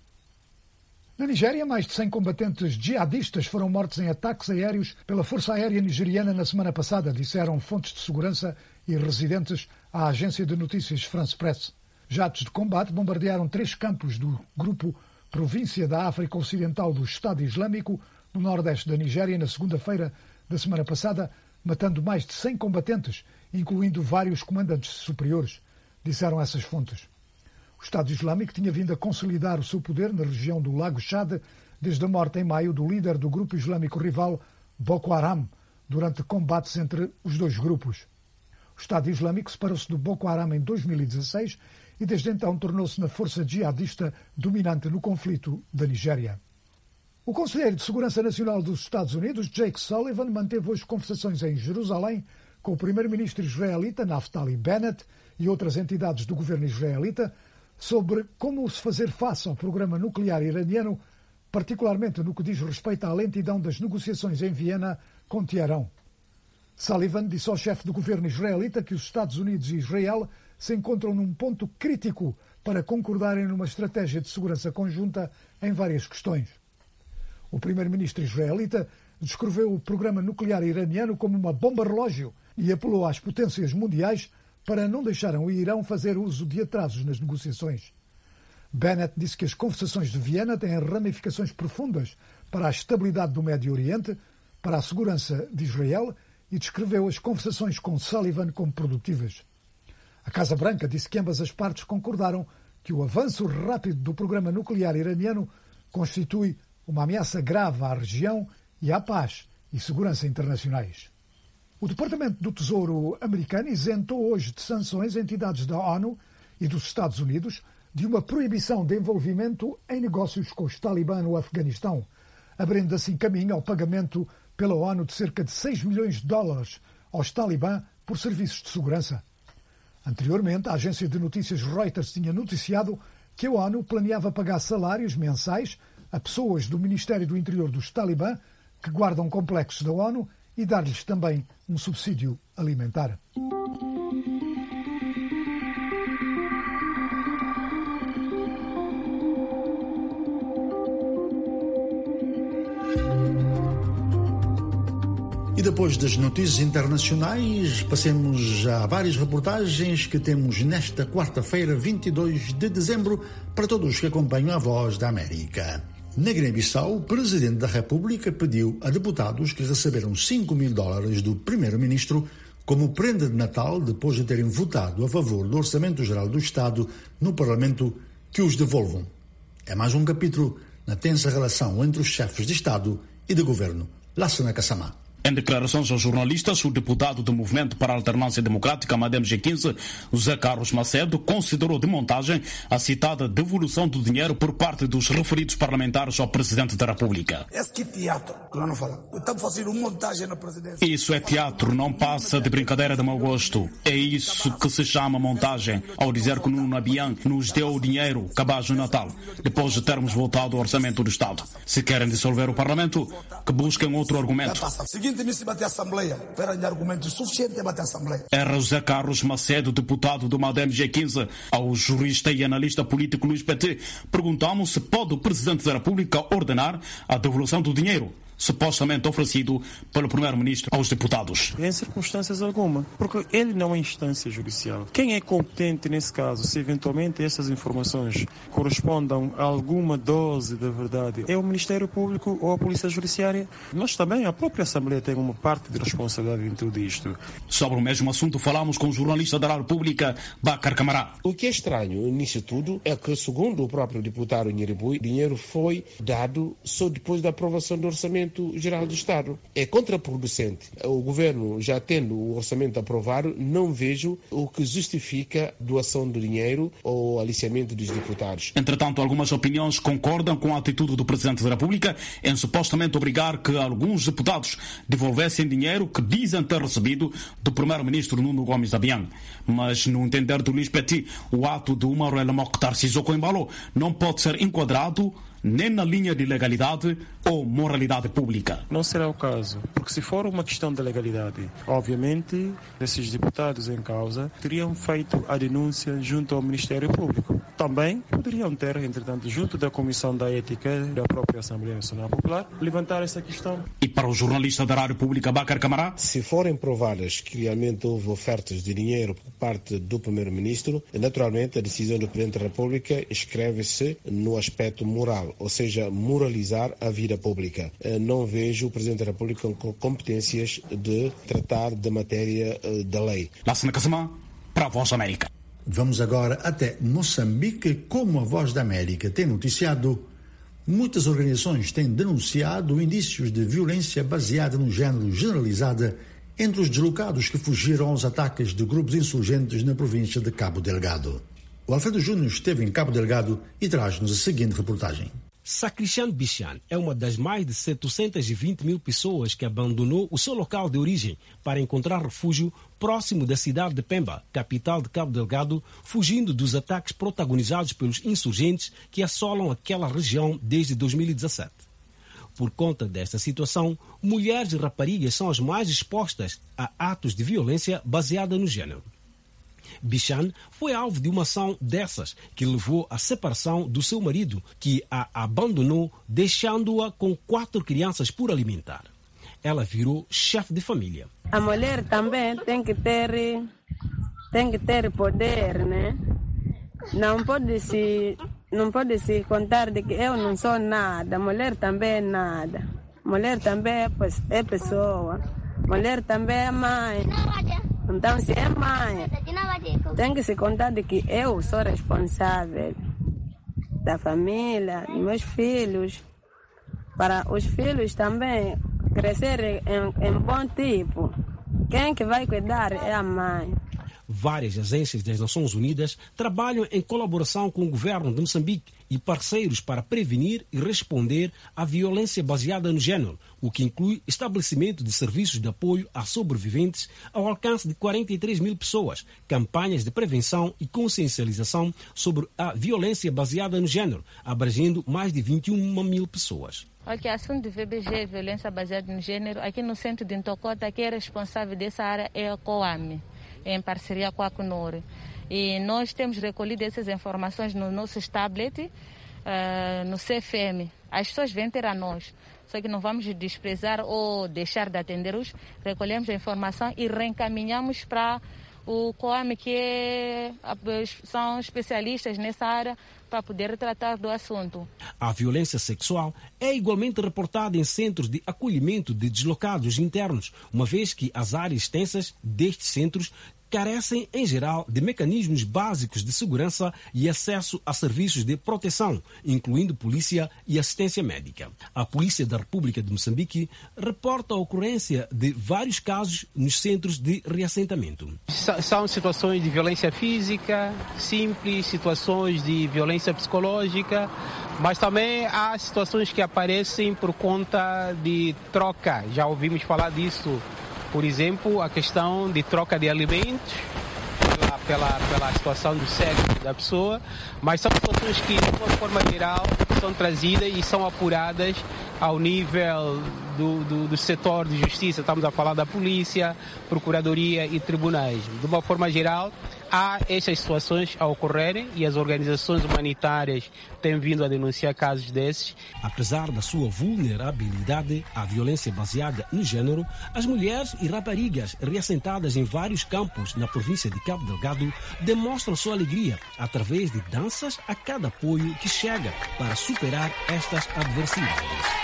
Na Nigéria, mais de 100 combatentes jihadistas foram mortos em ataques aéreos pela Força Aérea Nigeriana na semana passada, disseram fontes de segurança e residentes à agência de notícias France Press. Jatos de combate bombardearam 3 campos do grupo Província da África Ocidental do Estado Islâmico, no nordeste da Nigéria, na segunda-feira da semana passada, matando mais de 100 combatentes, incluindo vários comandantes superiores, disseram essas fontes. O Estado Islâmico tinha vindo a consolidar o seu poder na região do Lago Chad desde a morte em maio do líder do grupo islâmico rival Boko Haram, durante combates entre os dois grupos. O Estado Islâmico separou-se do Boko Haram em 2016 e desde então tornou-se na força jihadista dominante no conflito da Nigéria. O Conselheiro de Segurança Nacional dos Estados Unidos, Jake Sullivan, manteve hoje conversações em Jerusalém com o primeiro-ministro israelita Naftali Bennett e outras entidades do governo israelita sobre como se fazer face ao programa nuclear iraniano, particularmente no que diz respeito à lentidão das negociações em Viena com Teherão. Sullivan disse ao chefe do governo israelita que os Estados Unidos e Israel se encontram num ponto crítico para concordarem numa estratégia de segurança conjunta em várias questões. O primeiro-ministro israelita descreveu o programa nuclear iraniano como uma bomba-relógio e apelou às potências mundiais para não deixarem o Irão fazer uso de atrasos nas negociações. Bennett disse que as conversações de Viena têm ramificações profundas para a estabilidade do Médio Oriente, para a segurança de Israel e descreveu as conversações com Sullivan como produtivas. A Casa Branca disse que ambas as partes concordaram que o avanço rápido do programa nuclear iraniano constitui uma ameaça grave à região e à paz e segurança internacionais. O Departamento do Tesouro americano isentou hoje de sanções entidades da ONU e dos Estados Unidos de uma proibição de envolvimento em negócios com os talibã no Afeganistão, abrindo assim caminho ao pagamento pela ONU de cerca de 6 milhões de dólares aos talibã por serviços de segurança. Anteriormente, a agência de notícias Reuters tinha noticiado que a ONU planeava pagar salários mensais a pessoas do Ministério do Interior dos talibã que guardam complexos da ONU e dar-lhes também um subsídio alimentar. E depois das notícias internacionais, passemos a várias reportagens que temos nesta quarta-feira, 22 de dezembro, para todos que acompanham a Voz da América. Na Guiné-Bissau, o Presidente da República pediu a deputados que receberam 5 mil dólares do Primeiro-Ministro como prenda de Natal depois de terem votado a favor do Orçamento Geral do Estado no Parlamento que os devolvam. É mais um capítulo na tensa relação entre os chefes de Estado e de Governo. Lassana Kassamá. Em declarações aos jornalistas, o deputado do Movimento para a Alternância Democrática, Madem G15, José Carlos Macedo, considerou de montagem a citada devolução do dinheiro por parte dos referidos parlamentares ao Presidente da República. Esse teatro, lá não fala. Estamos fazendo uma montagem na presidência. Isso é teatro, não passa de brincadeira de mau gosto. É isso que se chama montagem, ao dizer que Nuno Abian nos deu o dinheiro cabaz no Natal, depois de termos votado o Orçamento do Estado. Se querem dissolver o Parlamento, que busquem outro argumento. Se bater a Assembleia, terem argumentos suficientes para bater a Assembleia. Era José Carlos Macedo, deputado do Madem G15. Ao jurista e analista político Luís Petit, perguntamos se pode o Presidente da República ordenar a devolução do dinheiro supostamente oferecido pelo Primeiro-Ministro aos deputados. Em circunstâncias alguma, porque ele não é instância judicial. Quem é competente nesse caso, se eventualmente essas informações correspondam a alguma dose de verdade, é o Ministério Público ou a Polícia Judiciária. Nós também, a própria Assembleia tem uma parte de responsabilidade em tudo isto. Sobre o mesmo assunto falamos com o jornalista da Rádio Pública, Bakar Camará. O que é estranho nisso tudo é que, segundo o próprio deputado Nhiribui, o dinheiro foi dado só depois da aprovação do Orçamento Geral do Estado. É contraproducente. O governo, já tendo o orçamento aprovado, não vejo o que justifica doação do dinheiro ou aliciamento dos deputados. Entretanto, algumas opiniões concordam com a atitude do Presidente da República em supostamente obrigar que alguns deputados devolvessem dinheiro que dizem ter recebido do Primeiro-Ministro Nuno Gomes Dabian. Mas, no entender do Luís Petit, o ato de Umaruela Mokhtar Sissoko Embalo não pode ser enquadrado nem na linha de legalidade ou moralidade pública. Não será o caso, porque se for uma questão de legalidade, obviamente, esses deputados em causa teriam feito a denúncia junto ao Ministério Público. Também poderiam ter, entretanto, junto da Comissão da Ética da própria Assembleia Nacional Popular, levantar essa questão. E para o jornalista da Rádio Pública, Bakar Camará? Se forem provadas que realmente houve ofertas de dinheiro por parte do Primeiro-Ministro, naturalmente a decisão do Presidente da República escreve-se no aspecto moral, ou seja, moralizar a vida pública. Não vejo o Presidente da República com competências de tratar da matéria da lei. Lassana Kassamá, para a Voz da América. Vamos agora até Moçambique. Como a Voz da América tem noticiado, muitas organizações têm denunciado indícios de violência baseada no género generalizada entre os deslocados que fugiram aos ataques de grupos insurgentes na província de Cabo Delgado. O Alfredo Júnior esteve em Cabo Delgado e traz-nos a seguinte reportagem. Sacristian Bichan é uma das mais de 720 mil pessoas que abandonou o seu local de origem para encontrar refúgio próximo da cidade de Pemba, capital de Cabo Delgado, fugindo dos ataques protagonizados pelos insurgentes que assolam aquela região desde 2017. Por conta desta situação, mulheres e raparigas são as mais expostas a atos de violência baseada no género. Bichan foi alvo de uma ação dessas que levou à separação do seu marido, que a abandonou, deixando-a com 4 crianças por alimentar. Ela virou chefe de família. A mulher também tem que ter poder, né? Não pode se contar de que eu não sou nada. A mulher também é nada. A mulher também é pessoa. A mulher também é mãe. Então, se é mãe, tem que se contar de que eu sou responsável da família, dos meus filhos, para os filhos também crescerem em bom tipo. Quem que vai cuidar é a mãe. Várias agências das Nações Unidas trabalham em colaboração com o governo de Moçambique e parceiros para prevenir e responder à violência baseada no género, o que inclui estabelecimento de serviços de apoio a sobreviventes ao alcance de 43 mil pessoas, campanhas de prevenção e consciencialização sobre a violência baseada no género, abrangendo mais de 21 mil pessoas. Ok, assunto de VBG, violência baseada no género, aqui no centro de Ntokota, quem é responsável dessa área é a COAME, em parceria com a CNUR. E nós temos recolhido essas informações no nosso tablet, no CFM. As pessoas vêm ter a nós, só que não vamos desprezar ou deixar de atender-os. Recolhemos a informação e reencaminhamos para o COAME, que são especialistas nessa área, para poder tratar do assunto. A violência sexual é igualmente reportada em centros de acolhimento de deslocados internos, uma vez que as áreas extensas destes centros carecem, em geral, de mecanismos básicos de segurança e acesso a serviços de proteção, incluindo polícia e assistência médica. A Polícia da República de Moçambique reporta a ocorrência de vários casos nos centros de reassentamento. São situações de violência física, simples, situações de violência psicológica, mas também há situações que aparecem por conta de troca. Já ouvimos falar disso. Por exemplo, a questão de troca de alimentos pela situação do sexo da pessoa, mas são situações que, de uma forma geral, são trazidas e são apuradas ao nível do setor de justiça. Estamos a falar da polícia, procuradoria e tribunais. De uma forma geral, há estas situações a ocorrerem e as organizações humanitárias têm vindo a denunciar casos desses. Apesar da sua vulnerabilidade à violência baseada no género, as mulheres e raparigas reassentadas em vários campos na província de Cabo Delgado demonstram sua alegria através de danças a cada apoio que chega para superar estas adversidades.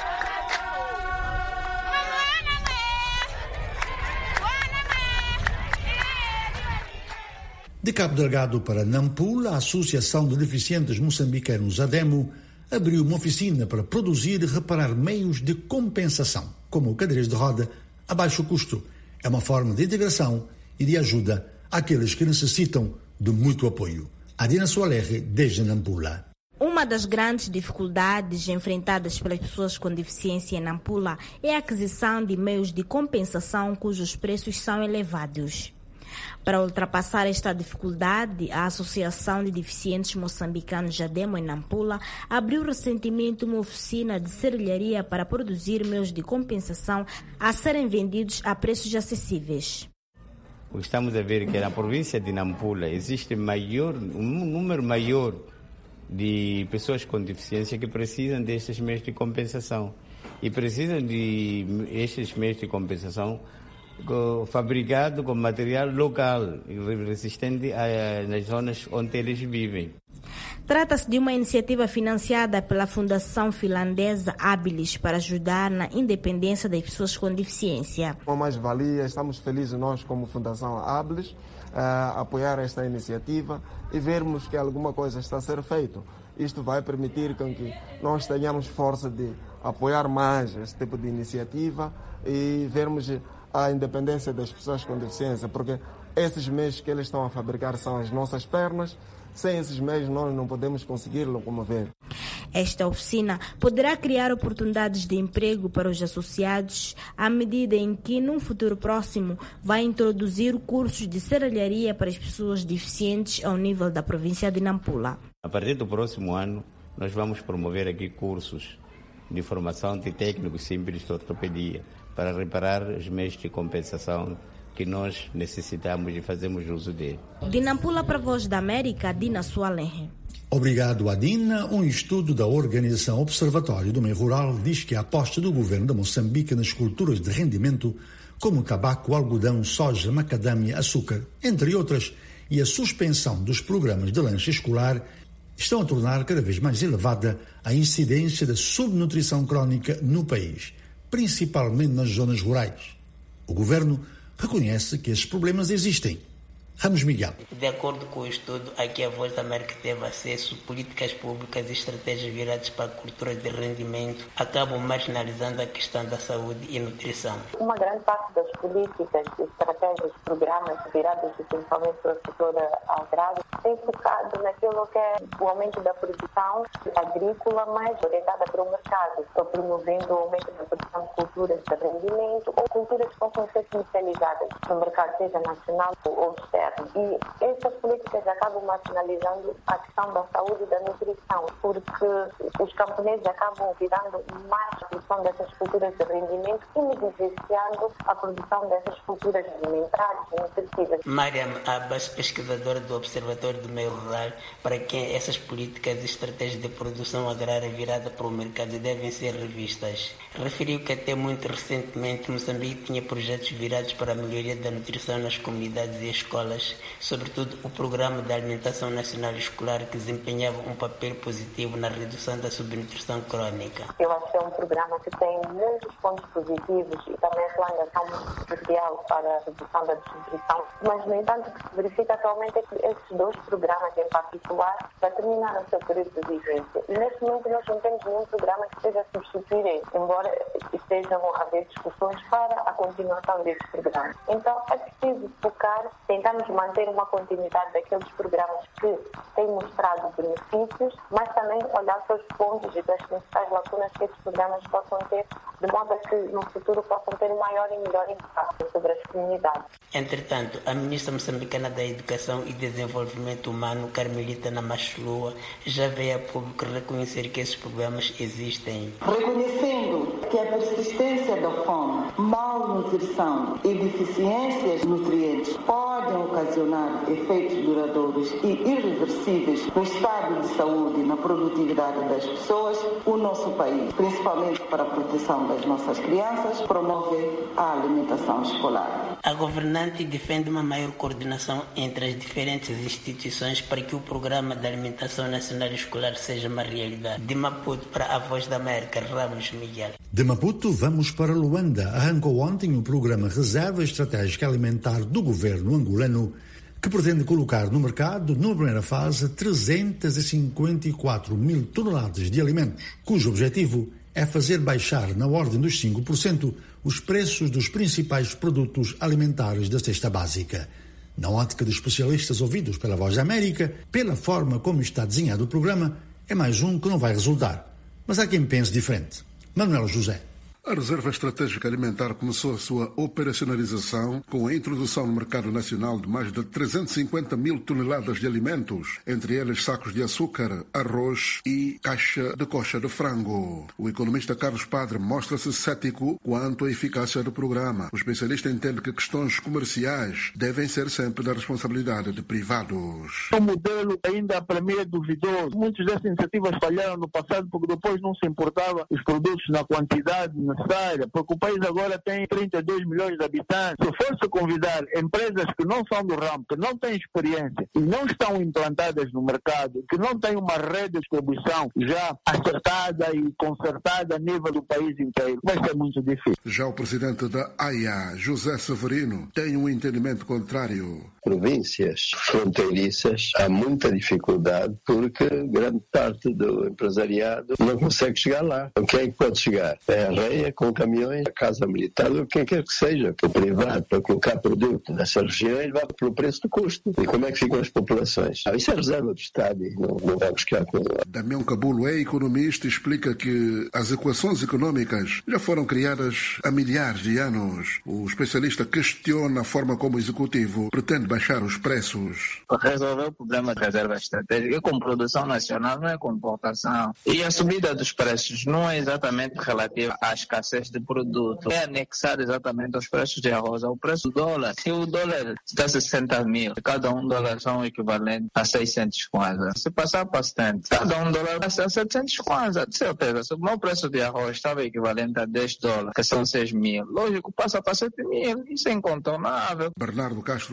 De Cabo Delgado para Nampula, a Associação de Deficientes Moçambicanos, ADEMO, abriu uma oficina para produzir e reparar meios de compensação, como cadeiras de roda a baixo custo. É uma forma de integração e de ajuda àqueles que necessitam de muito apoio. Adina Soalerre, desde Nampula. Uma das grandes dificuldades enfrentadas pelas pessoas com deficiência em Nampula é a aquisição de meios de compensação cujos preços são elevados. Para ultrapassar esta dificuldade, a Associação de Deficientes Moçambicanos ADEMO em Nampula abriu recentemente uma oficina de serralharia para produzir meios de compensação a serem vendidos a preços acessíveis. Estamos a ver que na província de Nampula existe um número maior de pessoas com deficiência que precisam destes meios de compensação. E precisam de estes meios de compensação fabricado com material local e resistente nas zonas onde eles vivem. Trata-se de uma iniciativa financiada pela Fundação Finlandesa Habilis para ajudar na independência das pessoas com deficiência. Uma mais-valia, estamos felizes nós como Fundação Habilis apoiar esta iniciativa e vermos que alguma coisa está a ser feito. Isto vai permitir que nós tenhamos força de apoiar mais este tipo de iniciativa e vermos a independência das pessoas com deficiência, porque esses meios que eles estão a fabricar são as nossas pernas. Sem esses meios nós não podemos conseguir locomover. Esta oficina poderá criar oportunidades de emprego para os associados à medida em que, num futuro próximo, vai introduzir cursos de serralharia para as pessoas deficientes ao nível da província de Nampula. A partir do próximo ano, nós vamos promover aqui cursos de formação de técnicos simples de ortopedia para reparar os meios de compensação que nós necessitamos e fazemos uso dele. De Nampula para a Voz da América, Dina Soalenre. Obrigado, Adina. Um estudo da Organização Observatório do Meio Rural diz que a aposta do governo de Moçambique nas culturas de rendimento, como tabaco, algodão, soja, macadâmia, açúcar, entre outras, e a suspensão dos programas de lanche escolar, estão a tornar cada vez mais elevada a incidência da subnutrição crónica no país, principalmente nas zonas rurais. O governo reconhece que esses problemas existem, Ramos Miguel. De acordo com o estudo a que a Voz da América teve acesso, políticas públicas e estratégias viradas para a cultura de rendimento acabam marginalizando a questão da saúde e nutrição. Uma grande parte das políticas, estratégias, programas virados principalmente para o setor agrário tem focado naquilo que é o aumento da produção agrícola, mais orientada para o mercado, promovendo o aumento da produção de culturas de rendimento ou culturas que possam ser comercializadas no mercado, seja nacional ou externo. E essas políticas acabam marginalizando a questão da saúde e da nutrição, porque os camponeses acabam virando mais a produção dessas culturas de rendimento e negligenciando a produção dessas culturas alimentares e nutritivas. Mariam Abbas, pesquisadora do Observatório do Meio Rural, para quem essas políticas e estratégias de produção agrária virada para o mercado devem ser revistas. Referiu que até muito recentemente Moçambique tinha projetos virados para a melhoria da nutrição nas comunidades e escolas, sobretudo o Programa de Alimentação Nacional Escolar, que desempenhava um papel positivo na redução da subnutrição crónica. Eu acho que é um programa que tem muitos pontos positivos e também a sua ação muito especial para a redução da desnutrição, mas no entanto o que se verifica atualmente é que esses dois programas em particular já terminaram o seu período de vigência. E neste momento nós não temos nenhum programa que esteja a substituir, embora estejam a haver discussões para a continuação desses programas. Então é preciso focar, tentamos manter uma continuidade daqueles programas que têm mostrado benefícios, mas também olhar para os pontos e para as principais lacunas que esses programas possam ter, de modo a que no futuro possam ter um maior e melhor impacto sobre as comunidades. Entretanto, a ministra moçambicana da Educação e Desenvolvimento Humano, Carmelita Namachlua, já veio a público reconhecer que esses problemas existem. Reconhecendo que a persistência da fome, malnutrição e deficiências nutrientes podem ocasionar efeitos duradouros e irreversíveis no estado de saúde e na produtividade das pessoas, o nosso país, principalmente para a proteção das nossas crianças, promove a alimentação escolar. A governante defende uma maior coordenação entre as diferentes instituições para que o Programa de Alimentação Nacional Escolar seja uma realidade. De Maputo para a Voz da América, Ramos Miguel. De Maputo, vamos para Luanda. Arrancou ontem o programa Reserva Estratégica Alimentar do governo angolano, que pretende colocar no mercado, numa primeira fase, 354 mil toneladas de alimentos, cujo objetivo é fazer baixar na ordem dos 5% os preços dos principais produtos alimentares da cesta básica. Na ótica de especialistas ouvidos pela Voz da América, pela forma como está desenhado o programa, é mais um que não vai resultar. Mas há quem pense diferente. Manuel José. A Reserva Estratégica Alimentar começou a sua operacionalização com a introdução no mercado nacional de mais de 350 mil toneladas de alimentos, entre eles sacos de açúcar, arroz e caixa de coxa de frango. O economista Carlos Padre mostra-se cético quanto à eficácia do programa. O especialista entende que questões comerciais devem ser sempre da responsabilidade de privados. O modelo ainda para mim é duvidoso. Muitas dessas iniciativas falharam no passado porque depois não se importava os produtos na quantidade necessária, porque o país agora tem 32 milhões de habitantes. Se fosse convidar empresas que não são do ramo, que não têm experiência e não estão implantadas no mercado, que não têm uma rede de distribuição já acertada e concertada a nível do país inteiro, vai ser muito difícil. Já o presidente da AIA, José Severino, tem um entendimento contrário. Províncias fronteiriças há muita dificuldade porque grande parte do empresariado não consegue chegar lá. Quem é que pode chegar? É a Reia com caminhões, a Casa Militar, ou quem quer que seja. O privado, para colocar produto nessas regiões, vai pelo preço do custo. E como é que ficam as populações? Isso é reserva do Estado e não vai buscar com ela. Damião Cabulo é economista e explica que as equações econômicas já foram criadas há milhares de anos. O especialista questiona a forma como o Executivo pretende baixar os preços. Resolver o problema de reserva estratégica é com produção nacional, não é com importação. E a subida dos preços não é exatamente relativa à escassez de produto. É anexar exatamente aos preços de arroz, ao preço do dólar. Se o dólar está a 60 mil, cada $1 são equivalente a 600 kwanza. Se passar para 70, cada $1 vai ser a 700 kwanza. De certeza, se o meu preço de arroz estava equivalente a $10, que são 6 mil, lógico, passa para 7 mil. Isso é incontornável. Bernardo Castro, coordenador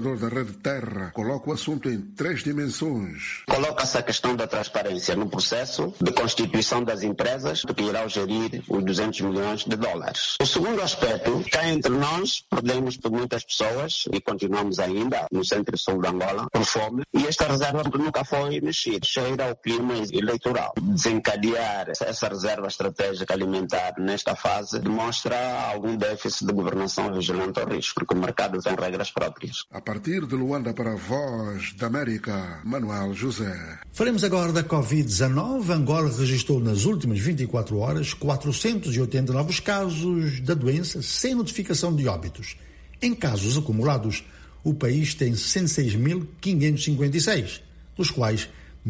coordenador da Rede Terra, coloca o assunto em 3 dimensões. Coloca-se a questão da transparência no processo de constituição das empresas que irão gerir os 200 milhões de dólares. O segundo aspecto, cá entre nós, perdemos por muitas pessoas e continuamos ainda no centro e sul de Angola por fome, e esta reserva nunca foi mexida. Cheira ao clima eleitoral. Desencadear essa reserva estratégica alimentar nesta fase demonstra algum déficit de governação vigilante ao risco, porque o mercado tem regras próprias. A partir de Luanda para a Voz da América, Manuel José. Falemos agora da Covid-19. Angola registrou nas últimas 24 horas 480 novos casos da doença, sem notificação de óbitos. Em casos acumulados, o país tem 106.556, dos quais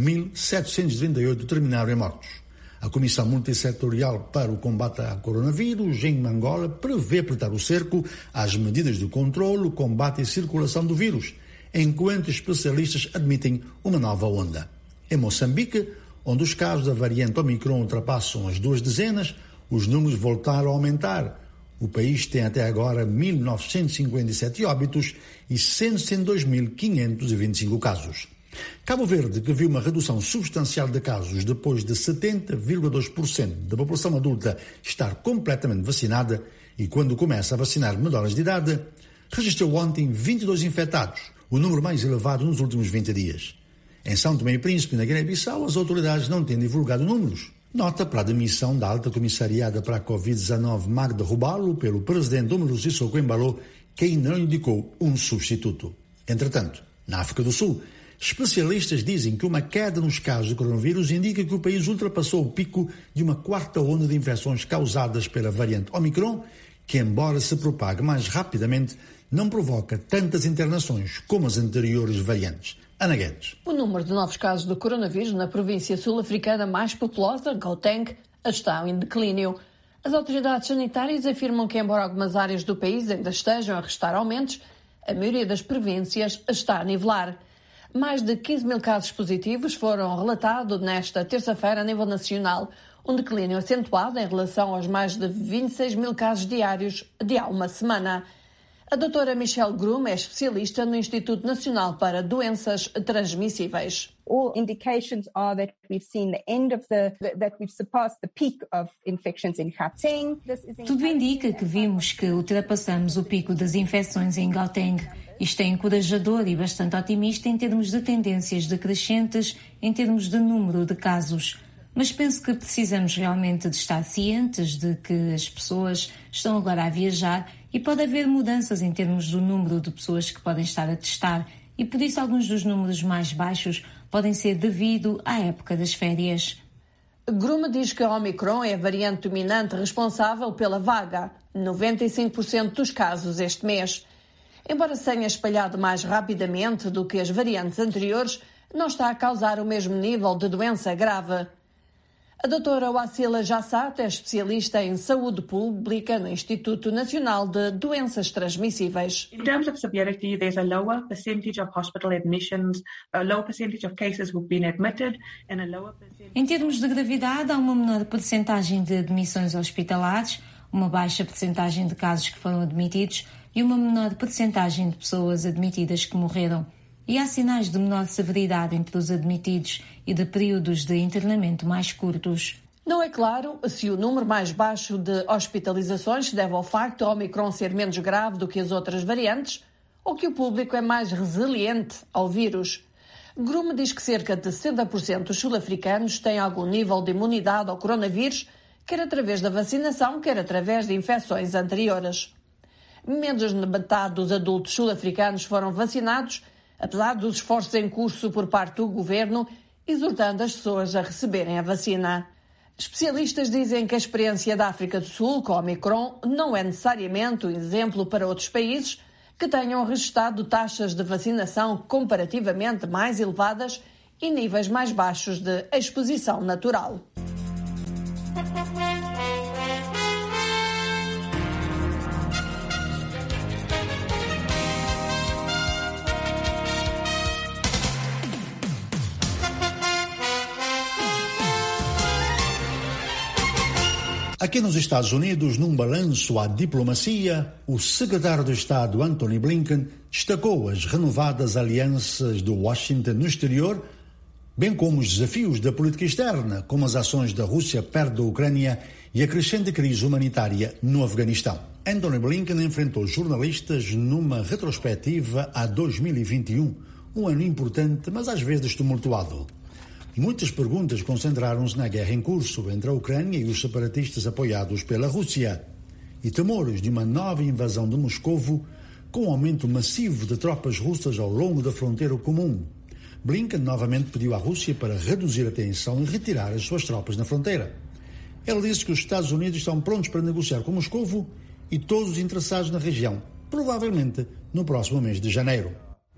1.738 terminaram em mortos. A Comissão Multissetorial para o Combate ao Coronavírus em Angola prevê apertar o cerco às medidas de controle, combate e circulação do vírus, enquanto especialistas admitem uma nova onda. Em Moçambique, onde os casos da variante Omicron ultrapassam as 2 dezenas, os números voltaram a aumentar. O país tem até agora 1.957 óbitos e 102.525 casos. Cabo Verde, que viu uma redução substancial de casos depois de 70,2% da população adulta estar completamente vacinada e quando começa a vacinar menores de idade, registrou ontem 22 infectados, o número mais elevado nos últimos 20 dias. Em São Tomé e Príncipe, na Guiné-Bissau, as autoridades não têm divulgado números. Nota para a demissão da alta comissariada para a Covid-19, Magda Rubalo, pelo presidente Umaro Sissoko Embalo, que ainda não indicou um substituto. Entretanto, na África do Sul, especialistas dizem que uma queda nos casos de coronavírus indica que o país ultrapassou o pico de uma 4ª onda de infecções causadas pela variante Omicron, que, embora se propague mais rapidamente, não provoca tantas internações como as anteriores variantes. Ana Guedes. O número de novos casos de coronavírus na província sul-africana mais populosa, Gauteng, está em declínio. As autoridades sanitárias afirmam que, embora algumas áreas do país ainda estejam a registrar aumentos, a maioria das províncias está a nivelar. Mais de 15 mil casos positivos foram relatados nesta terça-feira a nível nacional, um declínio acentuado em relação aos mais de 26 mil casos diários de há uma semana. A doutora Michelle Grum é especialista no Instituto Nacional para Doenças Transmissíveis. All indications are that we've seen the end of that we've surpassed the peak of infections in Gauteng. Tudo indica que vimos que ultrapassamos o pico das infecções em Gauteng. Isto é encorajador e bastante otimista em termos de tendências decrescentes, em termos de número de casos. Mas penso que precisamos realmente de estar cientes de que as pessoas estão agora a viajar e pode haver mudanças em termos do número de pessoas que podem estar a testar e por isso alguns dos números mais baixos podem ser devido à época das férias. Grume diz que a Omicron é a variante dominante responsável pela vaga, 95% dos casos este mês. Embora se tenha espalhado mais rapidamente do que as variantes anteriores, não está a causar o mesmo nível de doença grave. A doutora Wassila Jassat é especialista em saúde pública no Instituto Nacional de Doenças Transmissíveis. In terms of severity, there's a lower percentage of hospital admissions, a lower percentage of cases who've been admitted, and a lower percentage... Em termos de gravidade, há uma menor percentagem de admissões hospitalares, uma baixa percentagem de casos que foram admitidos e uma menor percentagem de pessoas admitidas que morreram. E há sinais de menor severidade entre os admitidos e de períodos de internamento mais curtos. Não é claro se o número mais baixo de hospitalizações se deve ao facto de a Omicron ser menos grave do que as outras variantes ou que o público é mais resiliente ao vírus. Grume diz que cerca de 60% dos sul-africanos têm algum nível de imunidade ao coronavírus, quer através da vacinação, quer através de infecções anteriores. Menos de metade dos adultos sul-africanos foram vacinados, apesar dos esforços em curso por parte do governo, exortando as pessoas a receberem a vacina. Especialistas dizem que a experiência da África do Sul com a Omicron não é necessariamente um exemplo para outros países que tenham registrado taxas de vacinação comparativamente mais elevadas e níveis mais baixos de exposição natural. Aqui nos Estados Unidos, num balanço à diplomacia, o secretário de Estado Antony Blinken destacou as renovadas alianças de Washington no exterior, bem como os desafios da política externa, como as ações da Rússia perto da Ucrânia e a crescente crise humanitária no Afeganistão. Antony Blinken enfrentou jornalistas numa retrospectiva a 2021, um ano importante, mas às vezes tumultuado. Muitas perguntas concentraram-se na guerra em curso entre a Ucrânia e os separatistas apoiados pela Rússia e temores de uma nova invasão de Moscovo com um aumento massivo de tropas russas ao longo da fronteira comum. Blinken novamente pediu à Rússia para reduzir a tensão e retirar as suas tropas na fronteira. Ele disse que os Estados Unidos estão prontos para negociar com Moscovo e todos os interessados na região, provavelmente no próximo mês de janeiro.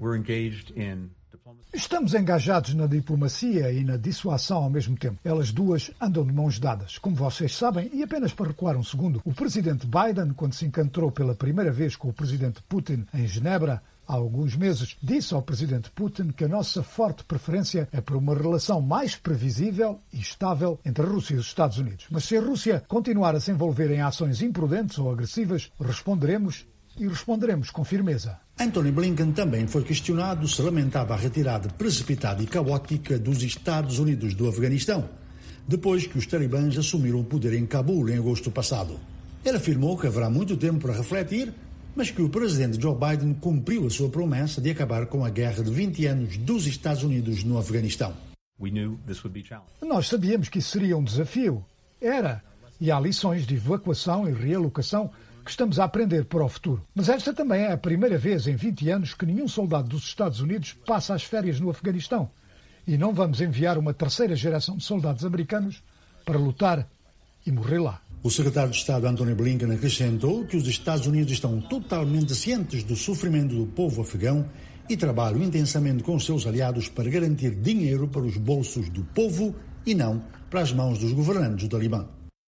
Estamos engajados na diplomacia e na dissuasão ao mesmo tempo. Elas duas andam de mãos dadas. Como vocês sabem, e apenas para recuar um segundo, o presidente Biden, quando se encontrou pela primeira vez com o presidente Putin em Genebra, há alguns meses, disse ao presidente Putin que a nossa forte preferência é por uma relação mais previsível e estável entre a Rússia e os Estados Unidos. Mas se a Rússia continuar a se envolver em ações imprudentes ou agressivas, responderemos com firmeza. Antony Blinken também foi questionado se lamentava a retirada precipitada e caótica dos Estados Unidos do Afeganistão, depois que os talibãs assumiram o poder em Cabul em agosto passado. Ele afirmou que haverá muito tempo para refletir, mas que o presidente Joe Biden cumpriu a sua promessa de acabar com a guerra de 20 anos dos Estados Unidos no Afeganistão. Nós sabíamos que isso seria um desafio. Era. E há lições de evacuação e realocação que estamos a aprender para o futuro. Mas esta também é a primeira vez em 20 anos que nenhum soldado dos Estados Unidos passa as férias no Afeganistão. E não vamos enviar uma terceira geração de soldados americanos para lutar e morrer lá. O secretário de Estado Antony Blinken acrescentou que os Estados Unidos estão totalmente cientes do sofrimento do povo afegão e trabalham intensamente com os seus aliados para garantir dinheiro para os bolsos do povo e não para as mãos dos governantes do Talibã.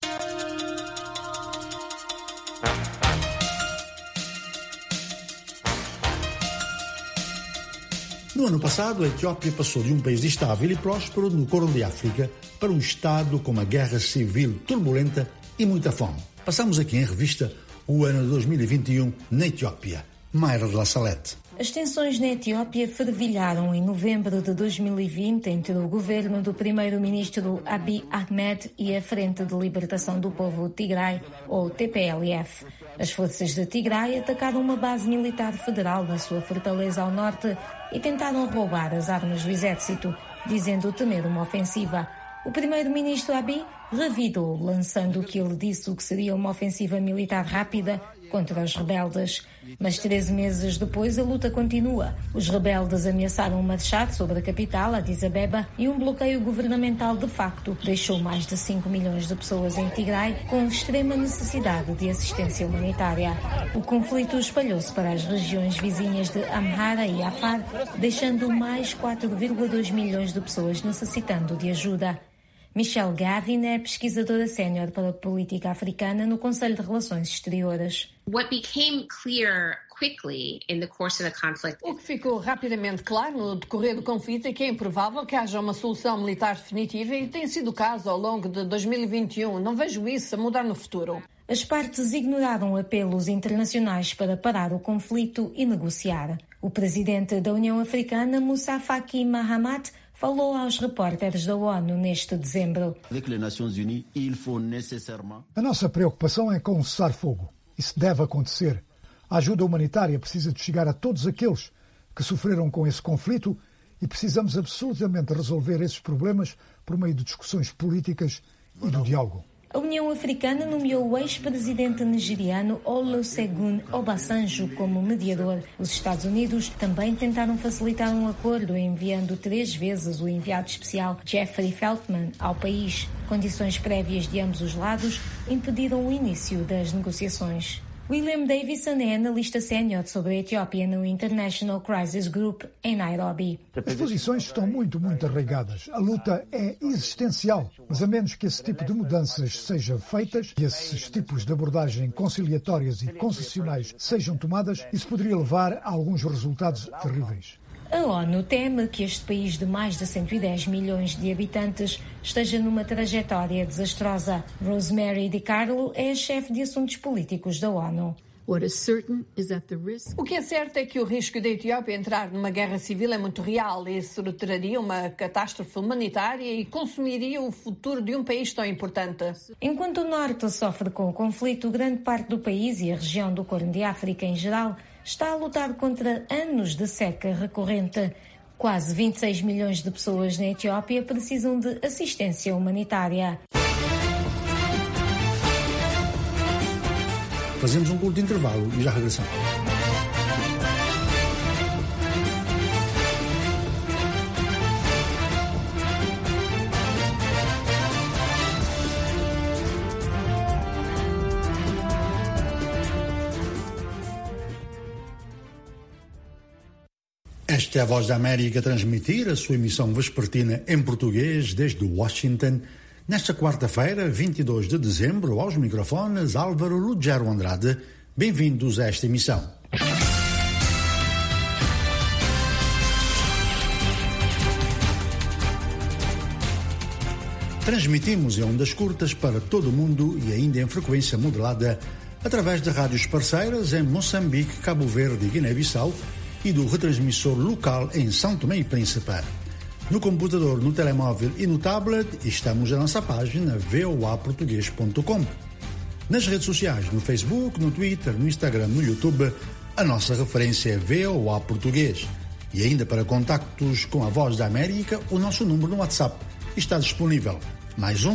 No ano passado, a Etiópia passou de um país estável e próspero no Corno de África para um estado com uma guerra civil turbulenta e muita fome. Passamos aqui em revista o ano de 2021 na Etiópia. Mayra de La Salette. As tensões na Etiópia fervilharam em novembro de 2020 entre o governo do primeiro-ministro Abiy Ahmed e a Frente de Libertação do Povo Tigray, ou TPLF. As forças de Tigray atacaram uma base militar federal na sua fortaleza ao norte e tentaram roubar as armas do exército, dizendo temer uma ofensiva. O primeiro-ministro Abiy revidou, lançando o que ele disse que seria uma ofensiva militar rápida contra os rebeldes. Mas 13 meses depois a luta continua. Os rebeldes ameaçaram marchar sobre a capital, Addis Abeba, e um bloqueio governamental de facto deixou mais de 5 milhões de pessoas em Tigray com extrema necessidade de assistência humanitária. O conflito espalhou-se para as regiões vizinhas de Amhara e Afar, deixando mais 4,2 milhões de pessoas necessitando de ajuda. Michelle Gavin é pesquisadora sénior para a política africana no Conselho de Relações Exteriores. O que ficou rapidamente claro no decorrer do conflito é que é improvável que haja uma solução militar definitiva e tem sido o caso ao longo de 2021. Não vejo isso a mudar no futuro. As partes ignoraram apelos internacionais para parar o conflito e negociar. O presidente da União Africana, Moussa Faki Mahamat, falou aos repórteres da ONU neste dezembro. A nossa preocupação é com o cessar-fogo. Isso deve acontecer. A ajuda humanitária precisa de chegar a todos aqueles que sofreram com esse conflito e precisamos absolutamente resolver esses problemas por meio de discussões políticas e do diálogo. A União Africana nomeou o ex-presidente nigeriano Olusegun Obasanjo como mediador. Os Estados Unidos também tentaram facilitar um acordo enviando 3 vezes o enviado especial Jeffrey Feltman ao país. Condições prévias de ambos os lados impediram o início das negociações. William Davison é analista sénior sobre a Etiópia no International Crisis Group em Nairobi. As posições estão muito arraigadas. A luta é existencial, mas a menos que esse tipo de mudanças sejam feitas e esses tipos de abordagem conciliatórias e concessionais sejam tomadas, isso poderia levar a alguns resultados terríveis. A ONU teme que este país de mais de 110 milhões de habitantes esteja numa trajetória desastrosa. Rosemary DiCarlo é a chefe de assuntos políticos da ONU. O que é certo é que o risco da Etiópia entrar numa guerra civil é muito real. Isso traria uma catástrofe humanitária e consumiria o futuro de um país tão importante. Enquanto o Norte sofre com o conflito, grande parte do país e a região do Corno de África em geral está a lutar contra anos de seca recorrente. Quase 26 milhões de pessoas na Etiópia precisam de assistência humanitária. Fazemos um curto intervalo e já regressamos. Esta é a Voz da América a transmitir a sua emissão vespertina em português desde Washington. Nesta quarta-feira, 22 de dezembro, aos microfones Álvaro Lugero Andrade. Bem-vindos a esta emissão. Transmitimos em ondas curtas para todo o mundo e ainda em frequência modulada através de rádios parceiras em Moçambique, Cabo Verde e Guiné-Bissau e do retransmissor local em São Tomé e Príncipe. No computador, no telemóvel e no tablet, estamos na nossa página voaportugues.com. Nas redes sociais, no Facebook, no Twitter, no Instagram, no YouTube, a nossa referência é VOA Português. E ainda para contactos com a Voz da América, o nosso número no WhatsApp está disponível. Mais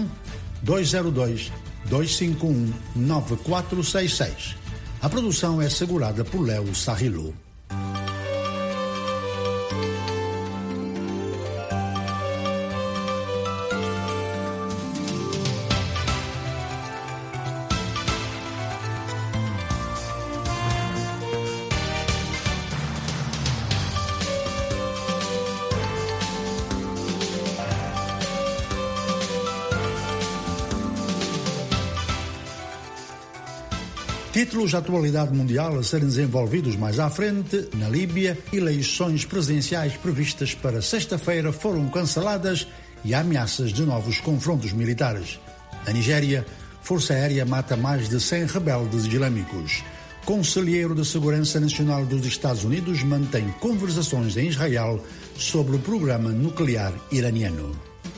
202-251-9466. A produção é assegurada por Léo Sarrilu. Títulos da atualidade mundial a serem desenvolvidos mais à frente. Na Líbia, eleições presidenciais previstas para sexta-feira foram canceladas e há ameaças de novos confrontos militares. Na Nigéria, Força Aérea mata mais de 100 rebeldes islâmicos. Conselheiro de Segurança Nacional dos Estados Unidos mantém conversações em Israel sobre o programa nuclear iraniano.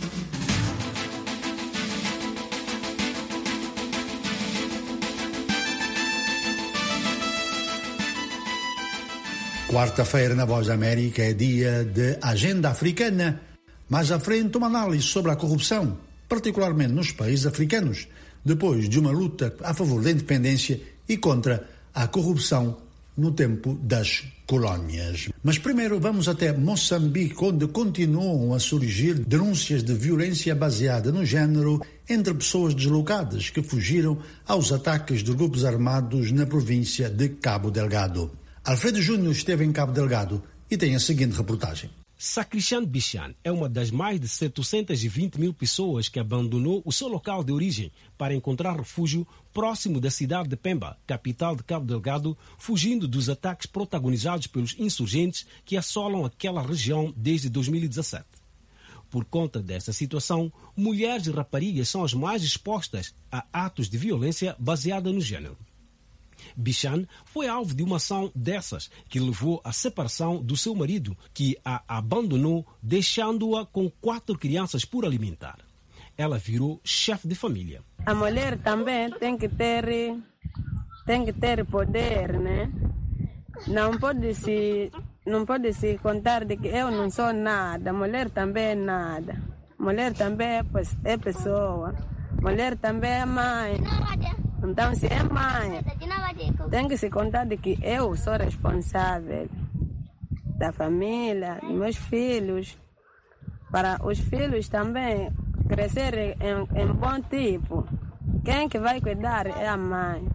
Quarta-feira na Voz da América é dia de Agenda Africana. Mais à frente, uma análise sobre a corrupção, particularmente nos países africanos, depois de uma luta a favor da independência e contra a corrupção no tempo das colónias. Mas primeiro vamos até Moçambique, onde continuam a surgir denúncias de violência baseada no género entre pessoas deslocadas que fugiram aos ataques de grupos armados na província de Cabo Delgado. Alfredo Júnior esteve em Cabo Delgado e tem a seguinte reportagem. Sacristian Bichane é uma das mais de 720 mil pessoas que abandonou o seu local de origem para encontrar refúgio próximo da cidade de Pemba, capital de Cabo Delgado, fugindo dos ataques protagonizados pelos insurgentes que assolam aquela região desde 2017. Por conta dessa situação, mulheres e raparigas são as mais expostas a atos de violência baseada no género. Bichane foi alvo de uma ação dessas que levou à separação do seu marido, que a abandonou, deixando-a com 4 crianças por alimentar. Ela virou chefe de família. A mulher também tem que ter poder, né? Não pode se contar de que eu não sou nada. A mulher também é nada. A mulher também é pessoa. A mulher também é mãe. Então, se é mãe, tem que se contar de que eu sou responsável da família, dos meus filhos, para os filhos também crescerem em bom tipo. Quem que vai cuidar é a mãe.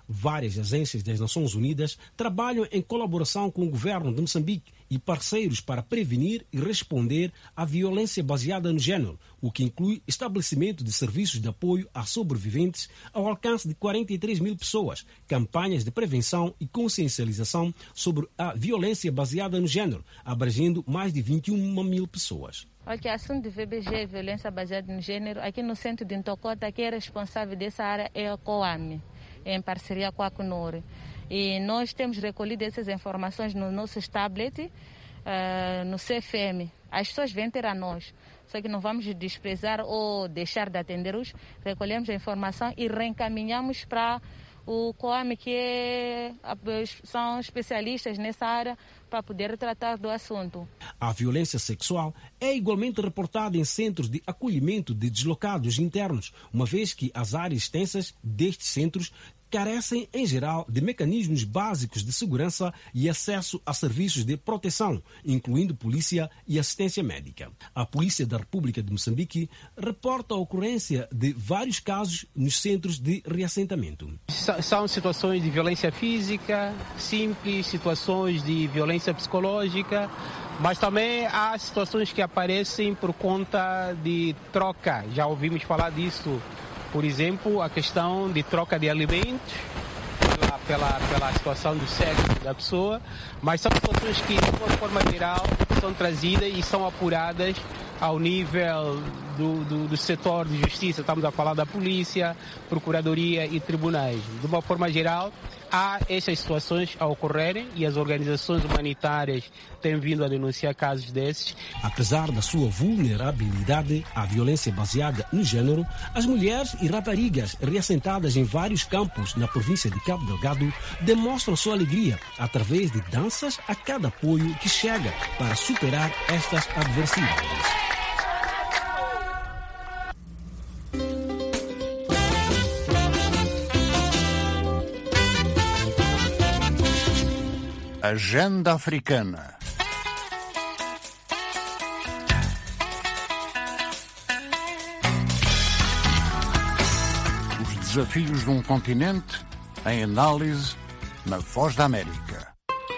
Várias agências das Nações Unidas trabalham em colaboração com o governo de Moçambique e parceiros para prevenir e responder à violência baseada no género, o que inclui estabelecimento de serviços de apoio a sobreviventes ao alcance de 43 mil pessoas, campanhas de prevenção e consciencialização sobre a violência baseada no género, abrangendo mais de 21 mil pessoas. Ok, assunto de VBG, violência baseada no género, aqui no centro de Ntokota, quem é responsável dessa área é a COAME, em parceria com a CNUR. E nós temos recolhido essas informações nos nossos tablets, no CFM. As pessoas vêm ter a nós, só que não vamos desprezar ou deixar de atender-os. Recolhemos a informação e reencaminhamos para o COAME, que são especialistas nessa área, para poder tratar do assunto. A violência sexual é igualmente reportada em centros de acolhimento de deslocados internos, uma vez que as áreas extensas destes centros carecem, em geral, de mecanismos básicos de segurança e acesso a serviços de proteção, incluindo polícia e assistência médica. A Polícia da República de Moçambique reporta a ocorrência de vários casos nos centros de reassentamento. São situações de violência física, simples, situações de violência psicológica, mas também há situações que aparecem por conta de troca. Já ouvimos falar disso. Por exemplo, a questão de troca de alimentos pela situação do sexo da pessoa, mas são situações que, de uma forma geral, são trazidas e são apuradas ao nível do setor de justiça. Estamos a falar da polícia, procuradoria e tribunais. De uma forma geral, há essas situações a ocorrerem e as organizações humanitárias têm vindo a denunciar casos desses. Apesar da sua vulnerabilidade à violência baseada no género, as mulheres e raparigas reassentadas em vários campos na província de Cabo Delgado demonstram sua alegria através de danças a cada apoio que chega para superar estas adversidades. Agenda Africana. Os desafios de um continente em análise na Voz da América.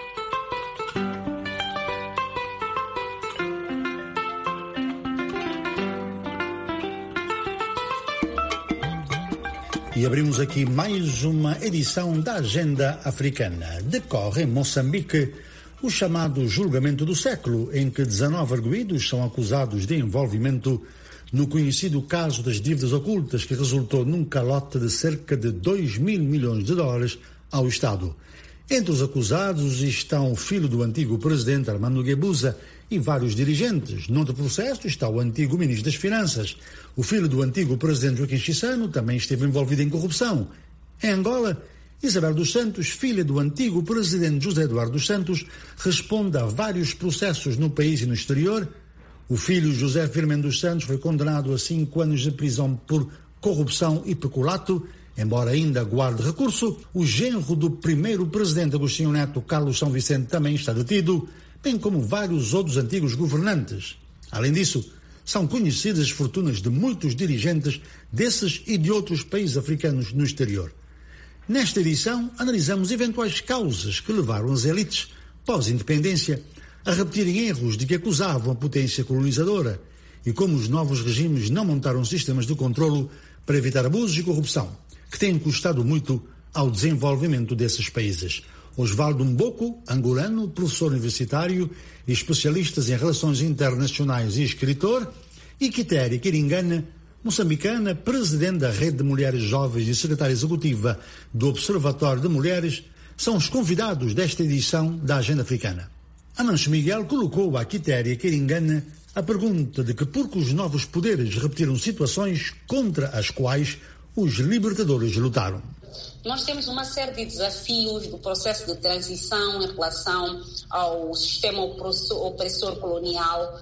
E abrimos aqui mais uma edição da Agenda Africana. Decorre em Moçambique o chamado julgamento do século, em que 19 arguidos são acusados de envolvimento no conhecido caso das dívidas ocultas, que resultou num calote de cerca de 2 mil milhões de dólares ao Estado. Entre os acusados estão o filho do antigo presidente Armando Guebuza e vários dirigentes. Noutro processo está o antigo ministro das Finanças. O filho do antigo presidente Joaquim Chissano também esteve envolvido em corrupção. Em Angola, Isabel dos Santos, filha do antigo presidente José Eduardo dos Santos, responde a vários processos no país e no exterior. O filho José Firmino dos Santos foi condenado a 5 anos de prisão por corrupção e peculato, embora ainda guarde recurso. O genro do primeiro presidente Agostinho Neto, Carlos São Vicente, também está detido, bem como vários outros antigos governantes. Além disso, são conhecidas as fortunas de muitos dirigentes desses e de outros países africanos no exterior. Nesta edição, analisamos eventuais causas que levaram as elites, pós-independência, a repetirem erros de que acusavam a potência colonizadora e como os novos regimes não montaram sistemas de controlo para evitar abusos e corrupção, que têm custado muito ao desenvolvimento desses países. Osvaldo Mboko, angolano, professor universitário e especialista em relações internacionais e escritor, e Quitéria Quiringana, moçambicana, presidente da Rede de Mulheres Jovens e secretária executiva do Observatório de Mulheres, são os convidados desta edição da Agenda Africana. Amancio Miguel colocou a Quitéria Quiringana a pergunta de que por que os novos poderes repetiram situações contra as quais os libertadores lutaram. Nós temos uma série de desafios do processo de transição em relação ao sistema opressor colonial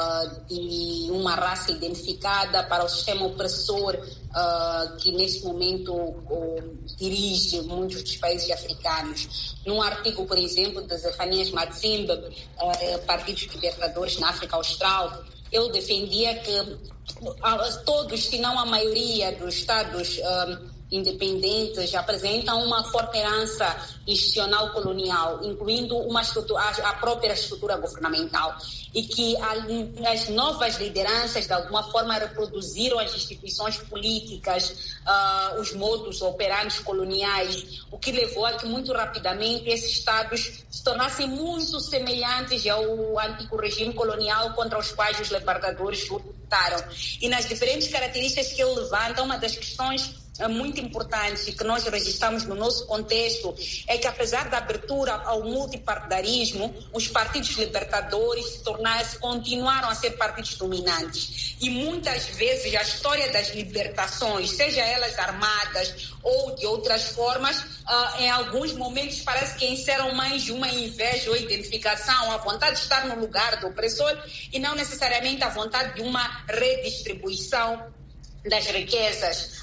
de uma raça identificada para o sistema opressor que neste momento dirige muitos dos países africanos. Num artigo, por exemplo, de Zefanias Matsimba, Partidos Libertadores na África Austral, ele defendia que todos, se não a maioria dos Estados independentes apresentam uma forte herança institucional colonial, incluindo a própria estrutura governamental, e que as novas lideranças, de alguma forma, reproduziram as instituições políticas, os modos operantes coloniais, o que levou a que, muito rapidamente, esses Estados se tornassem muito semelhantes ao antigo regime colonial contra os quais os libertadores lutaram. E nas diferentes características que ele levanta, uma das questões muito importante que nós registramos no nosso contexto é que, apesar da abertura ao multipartidarismo, os partidos libertadores continuaram a ser partidos dominantes. E muitas vezes a história das libertações, seja elas armadas ou de outras formas, em alguns momentos parece que encerram mais de uma inveja ou identificação, a vontade de estar no lugar do opressor e não necessariamente a vontade de uma redistribuição das riquezas.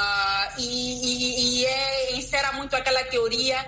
Encera muito aquela teoria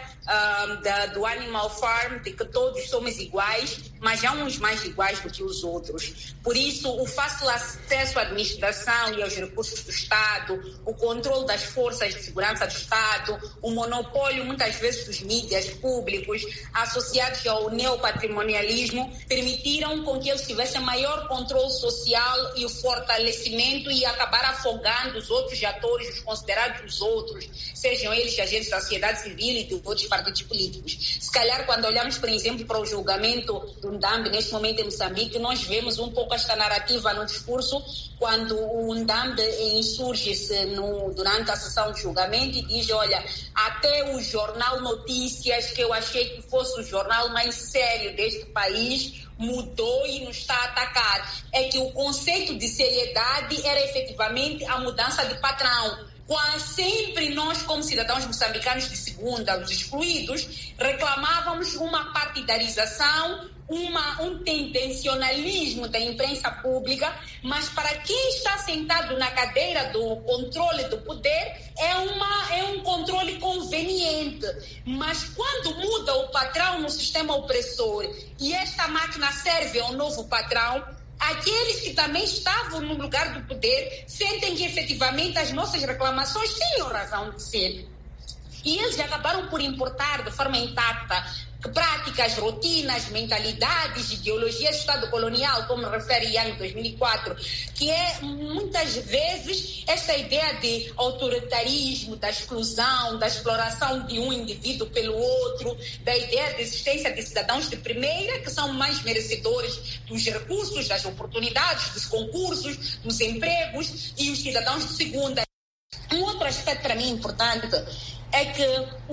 do Animal Farm, de que todos somos iguais, mas há uns mais iguais do que os outros. Por isso, o fácil acesso à administração e aos recursos do Estado, o controle das forças de segurança do Estado, o monopólio, muitas vezes, dos mídias públicos, associados ao neopatrimonialismo, permitiram com que eles tivessem maior controle social e o fortalecimento e acabar afogando os outros atores, os considerados os outros, sejam eles agentes da sociedade civil e de outros partidos políticos. Se calhar, quando olhamos, por exemplo, para o julgamento do Ndambe, neste momento em Moçambique, nós vemos um pouco esta narrativa no discurso, quando o Ndambe insurge-se durante a sessão de julgamento e diz, olha, até o jornal Notícias, que eu achei que fosse o jornal mais sério deste país, mudou e nos está a atacar. É que o conceito de seriedade era efetivamente a mudança de patrão. Sempre nós, como cidadãos moçambicanos de segunda, os excluídos, reclamávamos uma partidarização, um tendencionalismo da imprensa pública, mas para quem está sentado na cadeira do controle do poder é um controle conveniente. Mas quando muda o patrão no sistema opressor e esta máquina serve ao novo patrão, aqueles que também estavam no lugar do poder sentem que efetivamente as nossas reclamações tinham razão de ser. E eles acabaram por importar de forma intacta práticas, rotinas, mentalidades, ideologias do Estado colonial, como refere Young 2004, que é muitas vezes esta ideia de autoritarismo, da exclusão, da exploração de um indivíduo pelo outro, da ideia de existência de cidadãos de primeira que são mais merecedores dos recursos, das oportunidades, dos concursos, dos empregos, e os cidadãos de segunda. Um outro aspecto para mim importante é que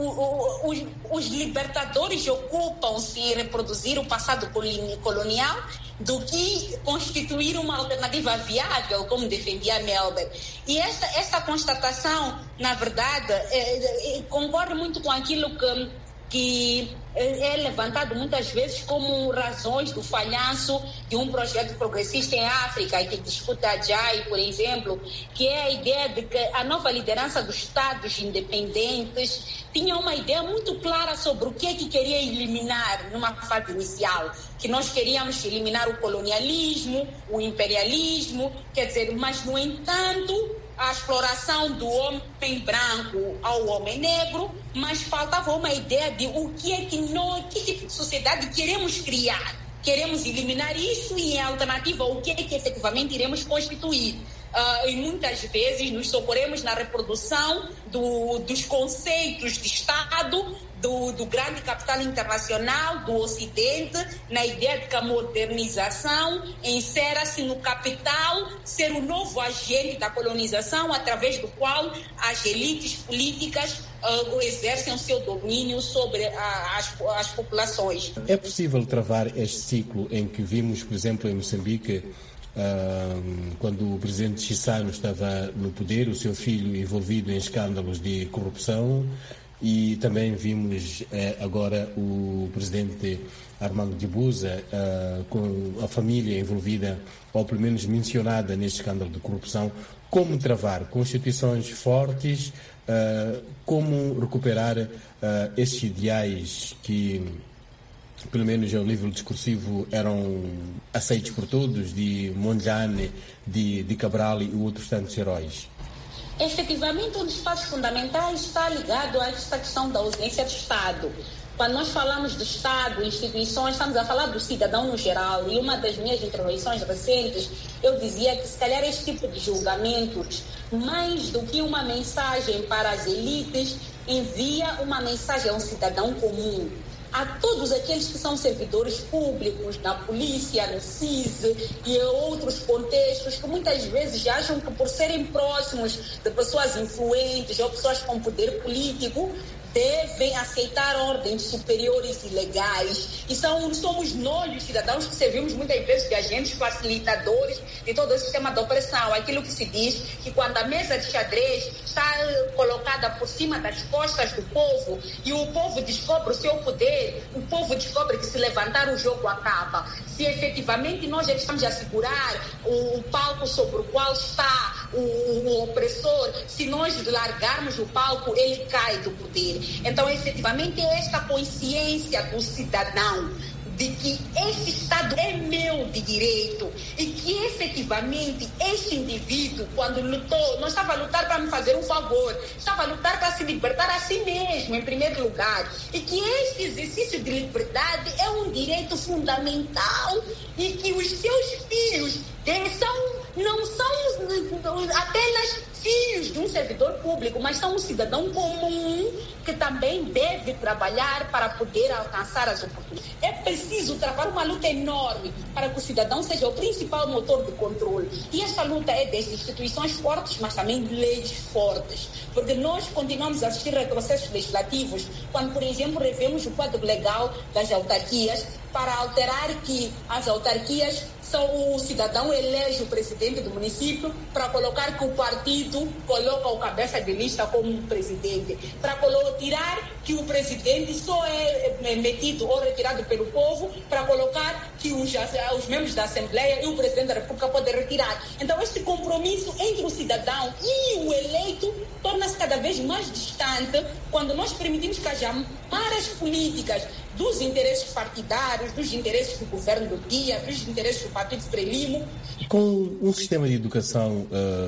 os libertadores ocupam-se em reproduzir o passado colonial do que constituir uma alternativa viável, como defendia Melber. E esta constatação, na verdade, concorre muito com aquilo que é levantado muitas vezes como razões do falhanço de um projeto progressista em África, que discuta a JAI, por exemplo, que é a ideia de que a nova liderança dos Estados independentes tinha uma ideia muito clara sobre o que é que queria eliminar numa fase inicial, que nós queríamos eliminar o colonialismo, o imperialismo, quer dizer, mas, no entanto, a exploração do homem branco ao homem negro, mas faltava uma ideia de que tipo de sociedade queremos criar. Queremos eliminar isso e, em alternativa, o que é que efetivamente iremos constituir. E muitas vezes nos socorremos na reprodução dos conceitos de Estado, do grande capital internacional, do Ocidente, na ideia de que a modernização encera-se no capital ser o novo agente da colonização, através do qual as elites políticas exercem o seu domínio sobre as populações. É possível travar este ciclo em que vimos, por exemplo, em Moçambique, quando o presidente Chissano estava no poder, o seu filho envolvido em escândalos de corrupção, e também vimos agora o presidente Armando Guebuza com a família envolvida, ou pelo menos mencionada neste escândalo de corrupção. Como travar constituições fortes, como recuperar esses ideais que, pelo menos ao nível discursivo, eram aceitos por todos, de Mondlane, de Cabral e outros tantos heróis? efetivamente um dos passos fundamentais está ligado a esta questão da ausência do Estado. Quando nós falamos do Estado, instituições, estamos a falar do cidadão no geral. E uma das minhas intervenções recentes, eu dizia que se calhar este tipo de julgamentos, mais do que uma mensagem para as elites, envia uma mensagem a um cidadão comum, a todos aqueles que são servidores públicos, na polícia, no SIS e em outros contextos, que muitas vezes acham que por serem próximos de pessoas influentes ou pessoas com poder político, devem aceitar ordens superiores e legais. E somos nós, os cidadãos, que servimos muitas vezes de agentes facilitadores de todo esse sistema de opressão. Aquilo que se diz que quando a mesa de xadrez está colocada por cima das costas do povo e o povo descobre o seu poder, o povo descobre que se levantar o jogo acaba. Se efetivamente nós já estamos a segurar o palco sobre o qual está o opressor, se nós largarmos o palco, ele cai do poder. Então, efetivamente, é esta consciência do cidadão de que este Estado é meu de direito e que, efetivamente, este indivíduo, quando lutou, não estava a lutar para me fazer um favor, estava a lutar para se libertar a si mesmo, em primeiro lugar, e que este exercício de liberdade é um direito fundamental e que os seus filhos não são apenas filhos de um servidor público, mas são um cidadão comum que também deve trabalhar para poder alcançar as oportunidades. É preciso travar uma luta enorme para que o cidadão seja o principal motor de controle. E essa luta é desde instituições fortes, mas também de leis fortes. Porque nós continuamos a assistir a processos legislativos quando, por exemplo, revemos o quadro legal das autarquias para alterar que as autarquias o cidadão elege o presidente do município para colocar que o partido coloca o cabeça de lista como presidente, para tirar que o presidente só é metido ou retirado pelo povo, para colocar que os membros da Assembleia e o presidente da República podem retirar. Então, este compromisso entre o cidadão e o eleito torna-se cada vez mais distante quando nós permitimos que haja maras políticas dos interesses partidários, dos interesses do governo do dia, dos interesses do partido Frelimo. Com um sistema de educação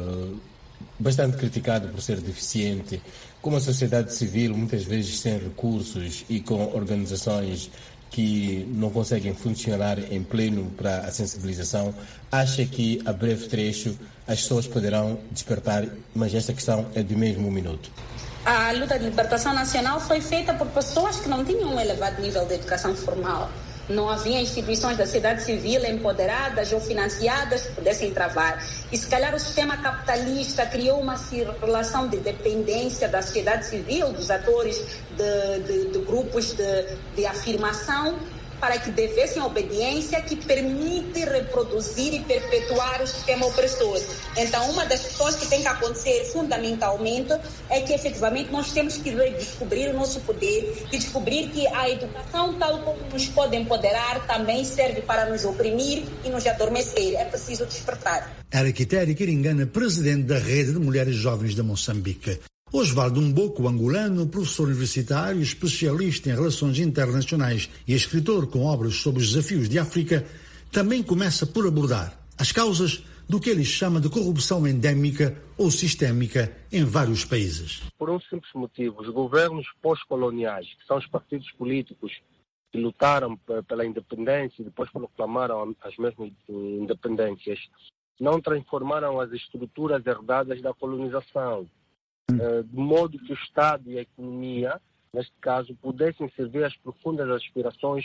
bastante criticado por ser deficiente, com uma sociedade civil muitas vezes sem recursos e com organizações que não conseguem funcionar em pleno para a sensibilização, acha que a breve trecho as pessoas poderão despertar, mas esta questão é de mesmo um minuto. A luta de libertação nacional foi feita por pessoas que não tinham um elevado nível de educação formal. Não havia instituições da sociedade civil empoderadas ou financiadas que pudessem travar. E se calhar o sistema capitalista criou uma relação de dependência da sociedade civil, dos atores de grupos de afirmação, para que devessem obediência que permite reproduzir e perpetuar o sistema opressor. Então, uma das questões que tem que acontecer fundamentalmente é que, efetivamente, nós temos que redescobrir o nosso poder e descobrir que a educação, tal como nos pode empoderar, também serve para nos oprimir e nos adormecer. É preciso despertar. Era Quitéria Quiringana, presidente da Rede de Mulheres Jovens de Moçambique. Osvaldo Mboco, angolano, professor universitário, especialista em relações internacionais e escritor com obras sobre os desafios de África, também começa por abordar as causas do que ele chama de corrupção endémica ou sistémica em vários países. Por um simples motivo, os governos pós-coloniais, que são os partidos políticos que lutaram pela independência e depois proclamaram as mesmas independências, não transformaram as estruturas herdadas da colonização, de modo que o Estado e a economia, neste caso, pudessem servir às profundas aspirações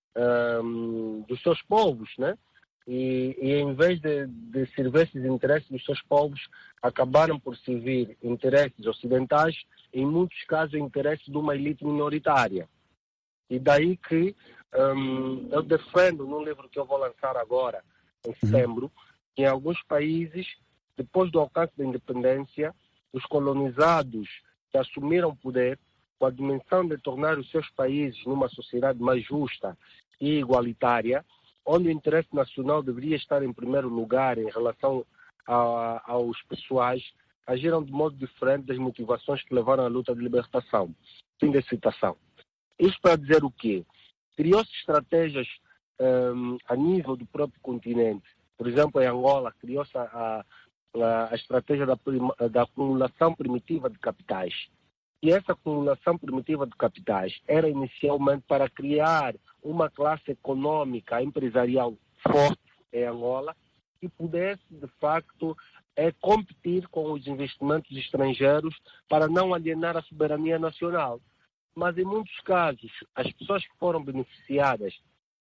dos seus povos, né? E em vez de servir esses interesses dos seus povos, acabaram por servir interesses ocidentais, em muitos casos, interesses de uma elite minoritária. E daí que eu defendo, num livro que eu vou lançar agora, em setembro, que em alguns países, depois do alcance da independência, os colonizados que assumiram poder com a dimensão de tornar os seus países numa sociedade mais justa e igualitária, onde o interesse nacional deveria estar em primeiro lugar em relação aos pessoais, agiram de modo diferente das motivações que levaram à luta de libertação. Fim da citação. Isso para dizer o quê? Criou-se estratégias a nível do próprio continente. Por exemplo, em Angola, criou-se a estratégia da acumulação primitiva de capitais. E essa acumulação primitiva de capitais era inicialmente para criar uma classe econômica empresarial forte em Angola que pudesse, de facto, competir com os investimentos estrangeiros para não alienar a soberania nacional. Mas, em muitos casos, as pessoas que foram beneficiadas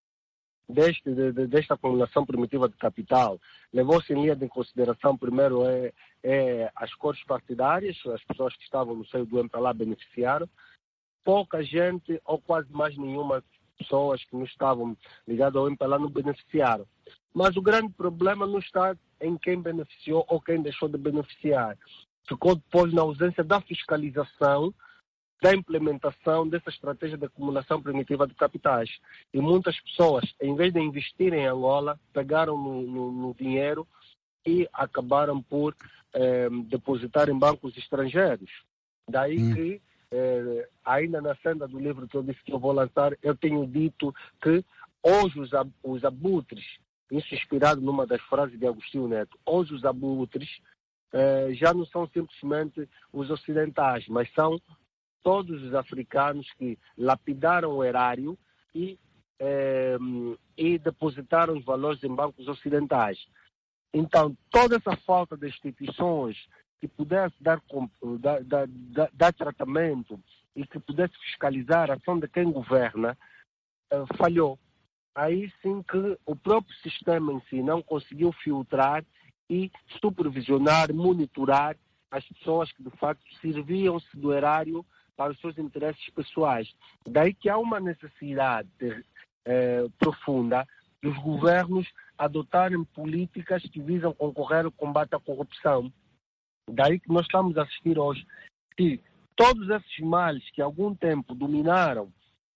desta acumulação primitiva de capital, levou-se em linha de consideração, primeiro, as cores partidárias, as pessoas que estavam no seio do MPLA beneficiaram, pouca gente, ou quase mais nenhuma pessoas que não estavam ligadas ao MPLA não beneficiaram. Mas o grande problema não está em quem beneficiou ou quem deixou de beneficiar. Ficou depois na ausência da fiscalização, da implementação dessa estratégia de acumulação primitiva de capitais. E muitas pessoas, em vez de investir em Angola, pegaram no dinheiro e acabaram por depositar em bancos estrangeiros. Daí que, ainda na senda do livro que eu disse que eu vou lançar, eu tenho dito que hoje os abutres, isso inspirado numa das frases de Agostinho Neto, hoje os abutres já não são simplesmente os ocidentais, mas são todos os africanos que lapidaram o erário e depositaram os valores em bancos ocidentais. Então, toda essa falta de instituições que pudesse dar tratamento e que pudesse fiscalizar a ação de quem governa, falhou. Aí sim que o próprio sistema em si não conseguiu filtrar e supervisionar, monitorar as pessoas que de facto serviam-se do erário para os seus interesses pessoais. Daí que há uma necessidade profunda dos governos adotarem políticas que visam concorrer ao combate à corrupção. Daí que nós estamos a assistir hoje que todos esses males que há algum tempo dominaram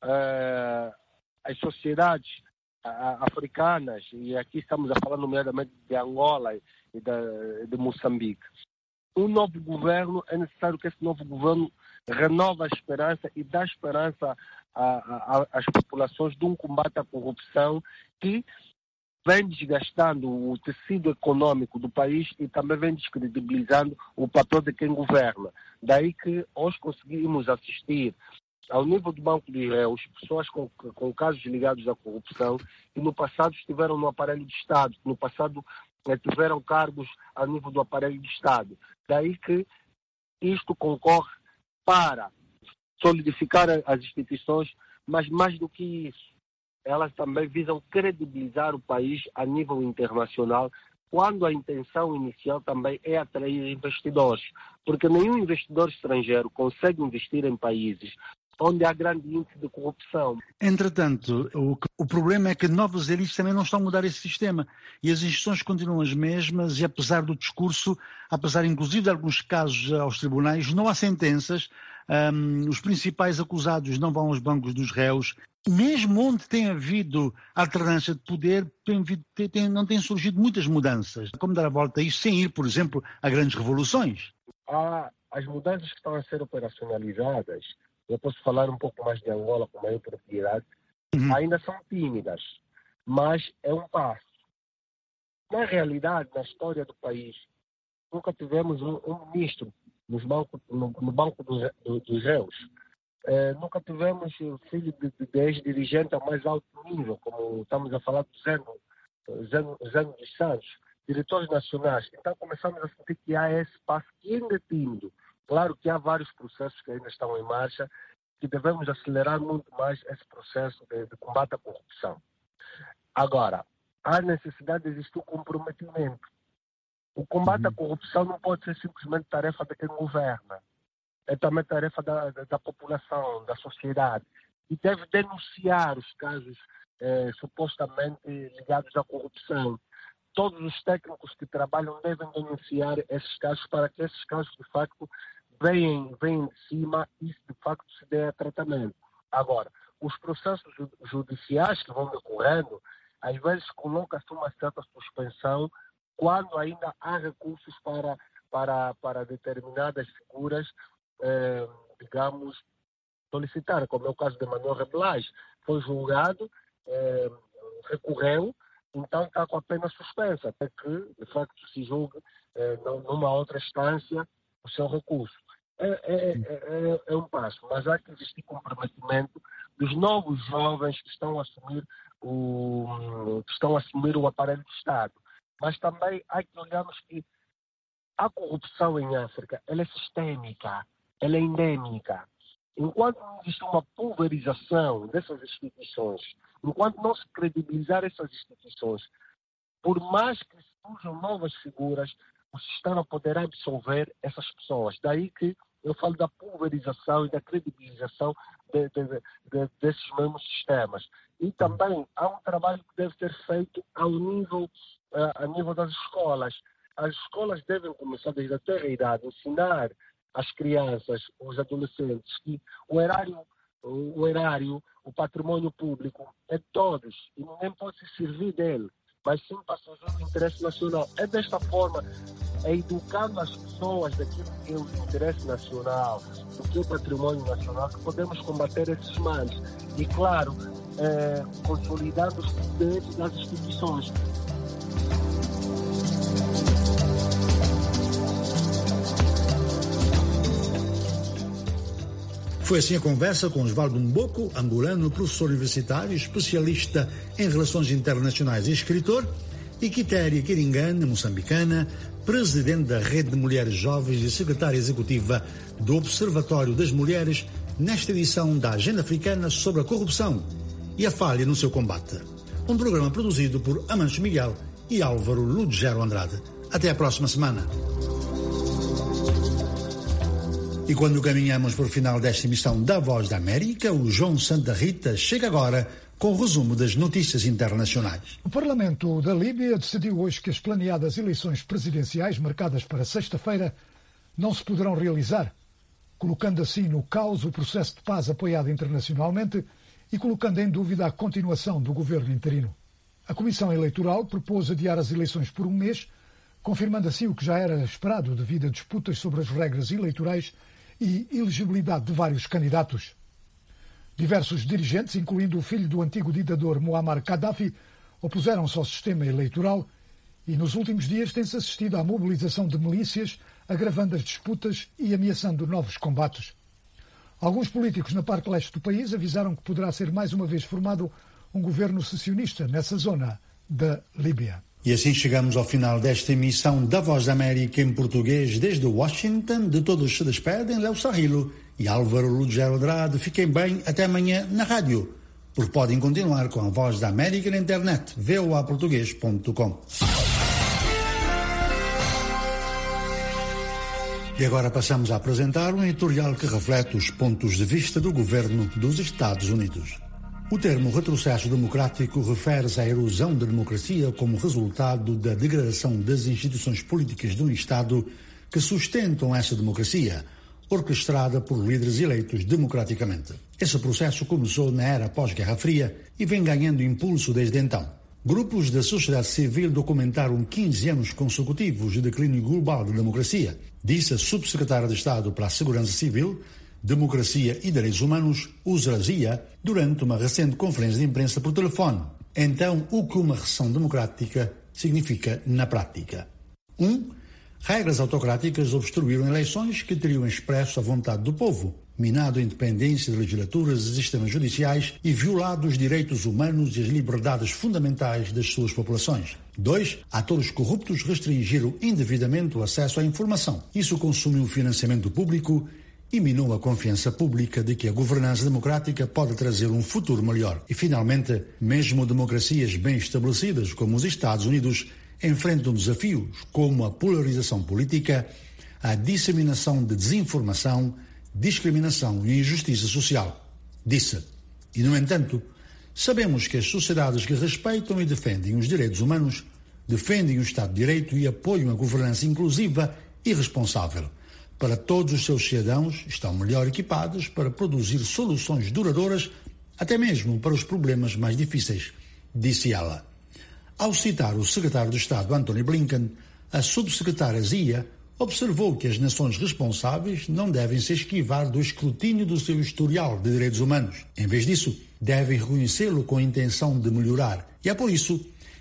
as sociedades africanas, e aqui estamos a falar nomeadamente de Angola e de Moçambique, um novo governo, é necessário que esse novo governo renove a esperança e dá esperança às populações de um combate à corrupção que vem desgastando o tecido econômico do país e também vem descredibilizando o papel de quem governa. Daí que hoje conseguimos assistir ao nível do Banco de Réus, pessoas com casos ligados à corrupção que no passado estiveram no aparelho de Estado, que no passado tiveram cargos a nível do aparelho de Estado. Daí que isto concorre para solidificar as instituições, mas mais do que isso, elas também visam credibilizar o país a nível internacional, quando a intenção inicial também é atrair investidores, porque nenhum investidor estrangeiro consegue investir em países onde há grande índice de corrupção. Entretanto, o problema é que novas elites também não estão a mudar esse sistema e as instituições continuam as mesmas e apesar do discurso, apesar inclusive de alguns casos aos tribunais, não há sentenças, os principais acusados não vão aos bancos dos réus. Mesmo onde tem havido alternância de poder, não têm surgido muitas mudanças. Como dar a volta a isto sem ir, por exemplo, a grandes revoluções? As mudanças que estão a ser operacionalizadas, eu posso falar um pouco mais de Angola com maior propriedade, ainda são tímidas, mas é um passo. Na realidade, na história do país, nunca tivemos um ministro no banco dos réus. Nunca tivemos filho de ex-dirigente ao mais alto nível, como estamos a falar do Zeno dos Santos, diretores nacionais. Então começamos a sentir que há esse passo que ainda é tímido. Claro que há vários processos que ainda estão em marcha, que devemos acelerar muito mais esse processo de combate à corrupção. Agora, há necessidade de existir um comprometimento. O combate à corrupção não pode ser simplesmente tarefa de quem governa. É também tarefa da população, da sociedade. E deve denunciar os casos supostamente ligados à corrupção. Todos os técnicos que trabalham devem denunciar esses casos para que esses casos, de facto, venham de cima e, de facto, se dê a tratamento. Agora, os processos judiciais que vão decorrendo, às vezes coloca-se uma certa suspensão quando ainda há recursos para determinadas figuras, digamos, solicitar, como é o caso de Manuel Rebelage. Foi julgado, recorreu, então está com a pena suspensa, até que, de facto, se julgue numa outra instância o seu recurso. É um passo, mas há que existir comprometimento dos novos jovens que estão a assumir o aparelho de Estado. Mas também há que olharmos que a corrupção em África, ela é sistêmica, ela é endêmica. Enquanto não existe uma pulverização dessas instituições, enquanto não se credibilizar essas instituições, por mais que surjam novas figuras, o sistema poderá absorver essas pessoas. Daí que eu falo da pulverização e da credibilização desses mesmos sistemas. E também há um trabalho que deve ser feito a nível das escolas. As escolas devem começar desde a tenra idade a ensinar às crianças, os adolescentes, que o erário, o patrimônio público é de todos e ninguém pode se servir dele, mas sim para servir o interesse nacional. É desta forma, educando as pessoas daquilo que é o interesse nacional, do que é o patrimônio nacional, que podemos combater esses males. E, claro, consolidando os poderes das instituições. Foi assim a conversa com Osvaldo Mboko, angolano, professor universitário, especialista em relações internacionais e escritor, e Quitéria Quiringane, moçambicana, presidente da Rede de Mulheres Jovens e secretária executiva do Observatório das Mulheres, nesta edição da Agenda Africana sobre a corrupção e a falha no seu combate. Um programa produzido por Amancio Miguel e Álvaro Ludgero Andrade. Até a próxima semana. E quando caminhamos para o final desta emissão da Voz da América, o João Santa Rita chega agora com o resumo das notícias internacionais. O Parlamento da Líbia decidiu hoje que as planeadas eleições presidenciais marcadas para sexta-feira não se poderão realizar, colocando assim no caos o processo de paz apoiado internacionalmente e colocando em dúvida a continuação do governo interino. A Comissão Eleitoral propôs adiar as eleições por um mês, confirmando assim o que já era esperado devido a disputas sobre as regras eleitorais e elegibilidade de vários candidatos. Diversos dirigentes, incluindo o filho do antigo ditador Muammar Gaddafi, opuseram-se ao sistema eleitoral e nos últimos dias tem-se assistido à mobilização de milícias, agravando as disputas e ameaçando novos combates. Alguns políticos na parte leste do país avisaram que poderá ser mais uma vez formado um governo secessionista nessa zona da Líbia. E assim chegamos ao final desta emissão da Voz da América em português desde Washington. De todos se despedem Léo Sarrilo e Álvaro Ludgero Andrade. Fiquem bem, até amanhã na rádio, porque podem continuar com a Voz da América na internet, voaportugues.com. E agora passamos a apresentar um editorial que reflete os pontos de vista do governo dos Estados Unidos. O termo retrocesso democrático refere-se à erosão da democracia como resultado da degradação das instituições políticas de um Estado que sustentam essa democracia, orquestrada por líderes eleitos democraticamente. Esse processo começou na era pós-Guerra Fria e vem ganhando impulso desde então. Grupos da sociedade civil documentaram 15 anos consecutivos de declínio global da democracia, disse a subsecretária de Estado para a Segurança Civil, Democracia e Direitos Humanos, Usrazia, durante uma recente conferência de imprensa por telefone. Então, o que uma recessão democrática significa na prática? 1. Regras autocráticas obstruíram eleições que teriam expresso a vontade do povo, minado a independência de legislaturas e sistemas judiciais e violado os direitos humanos e as liberdades fundamentais das suas populações. 2. Atores corruptos restringiram indevidamente o acesso à informação. Isso consumiu o financiamento público e minou a confiança pública de que a governança democrática pode trazer um futuro melhor. E, finalmente, mesmo democracias bem estabelecidas como os Estados Unidos enfrentam desafios como a polarização política, a disseminação de desinformação, discriminação e injustiça social, disse. E, no entanto, sabemos que as sociedades que respeitam e defendem os direitos humanos, defendem o Estado de Direito e apoiam a governança inclusiva e responsável. Para todos os seus cidadãos, estão melhor equipados para produzir soluções duradouras, até mesmo para os problemas mais difíceis, disse ela. Ao citar o secretário de Estado Antony Blinken, a subsecretária Zia observou que as nações responsáveis não devem se esquivar do escrutínio do seu historial de direitos humanos. Em vez disso, devem reconhecê-lo com a intenção de melhorar. E é por isso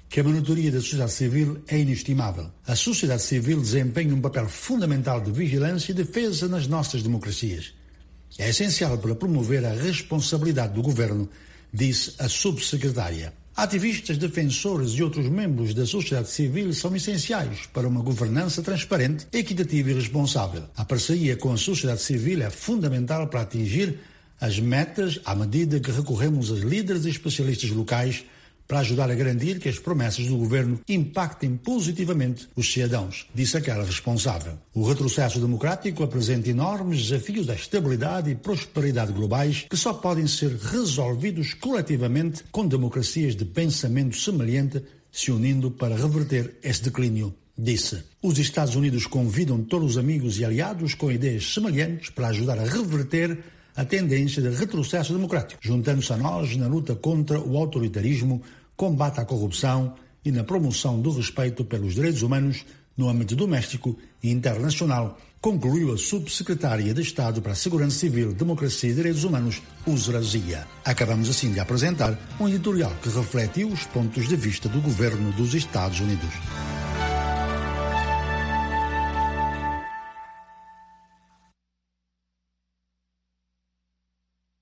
que a monitoria da sociedade civil é inestimável. A sociedade civil desempenha um papel fundamental de vigilância e defesa nas nossas democracias. É essencial para promover a responsabilidade do governo, disse a subsecretária. Ativistas, defensores e outros membros da sociedade civil são essenciais para uma governança transparente, equitativa e responsável. A parceria com a sociedade civil é fundamental para atingir as metas à medida que recorremos a líderes e especialistas locais para ajudar a garantir que as promessas do governo impactem positivamente os cidadãos, disse aquela responsável. O retrocesso democrático apresenta enormes desafios da estabilidade e prosperidade globais que só podem ser resolvidos coletivamente com democracias de pensamento semelhante se unindo para reverter esse declínio, disse. Os Estados Unidos convidam todos os amigos e aliados com ideias semelhantes para ajudar a reverter a tendência de retrocesso democrático, juntando-se a nós na luta contra o autoritarismo, combate à corrupção e na promoção do respeito pelos direitos humanos no âmbito doméstico e internacional, concluiu a subsecretária de Estado para a Segurança Civil, Democracia e Direitos Humanos, Usra Zia. Acabamos assim de apresentar um editorial que refletiu os pontos de vista do governo dos Estados Unidos.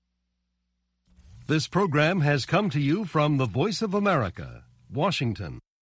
This program has come to you from the Voice of America, Washington.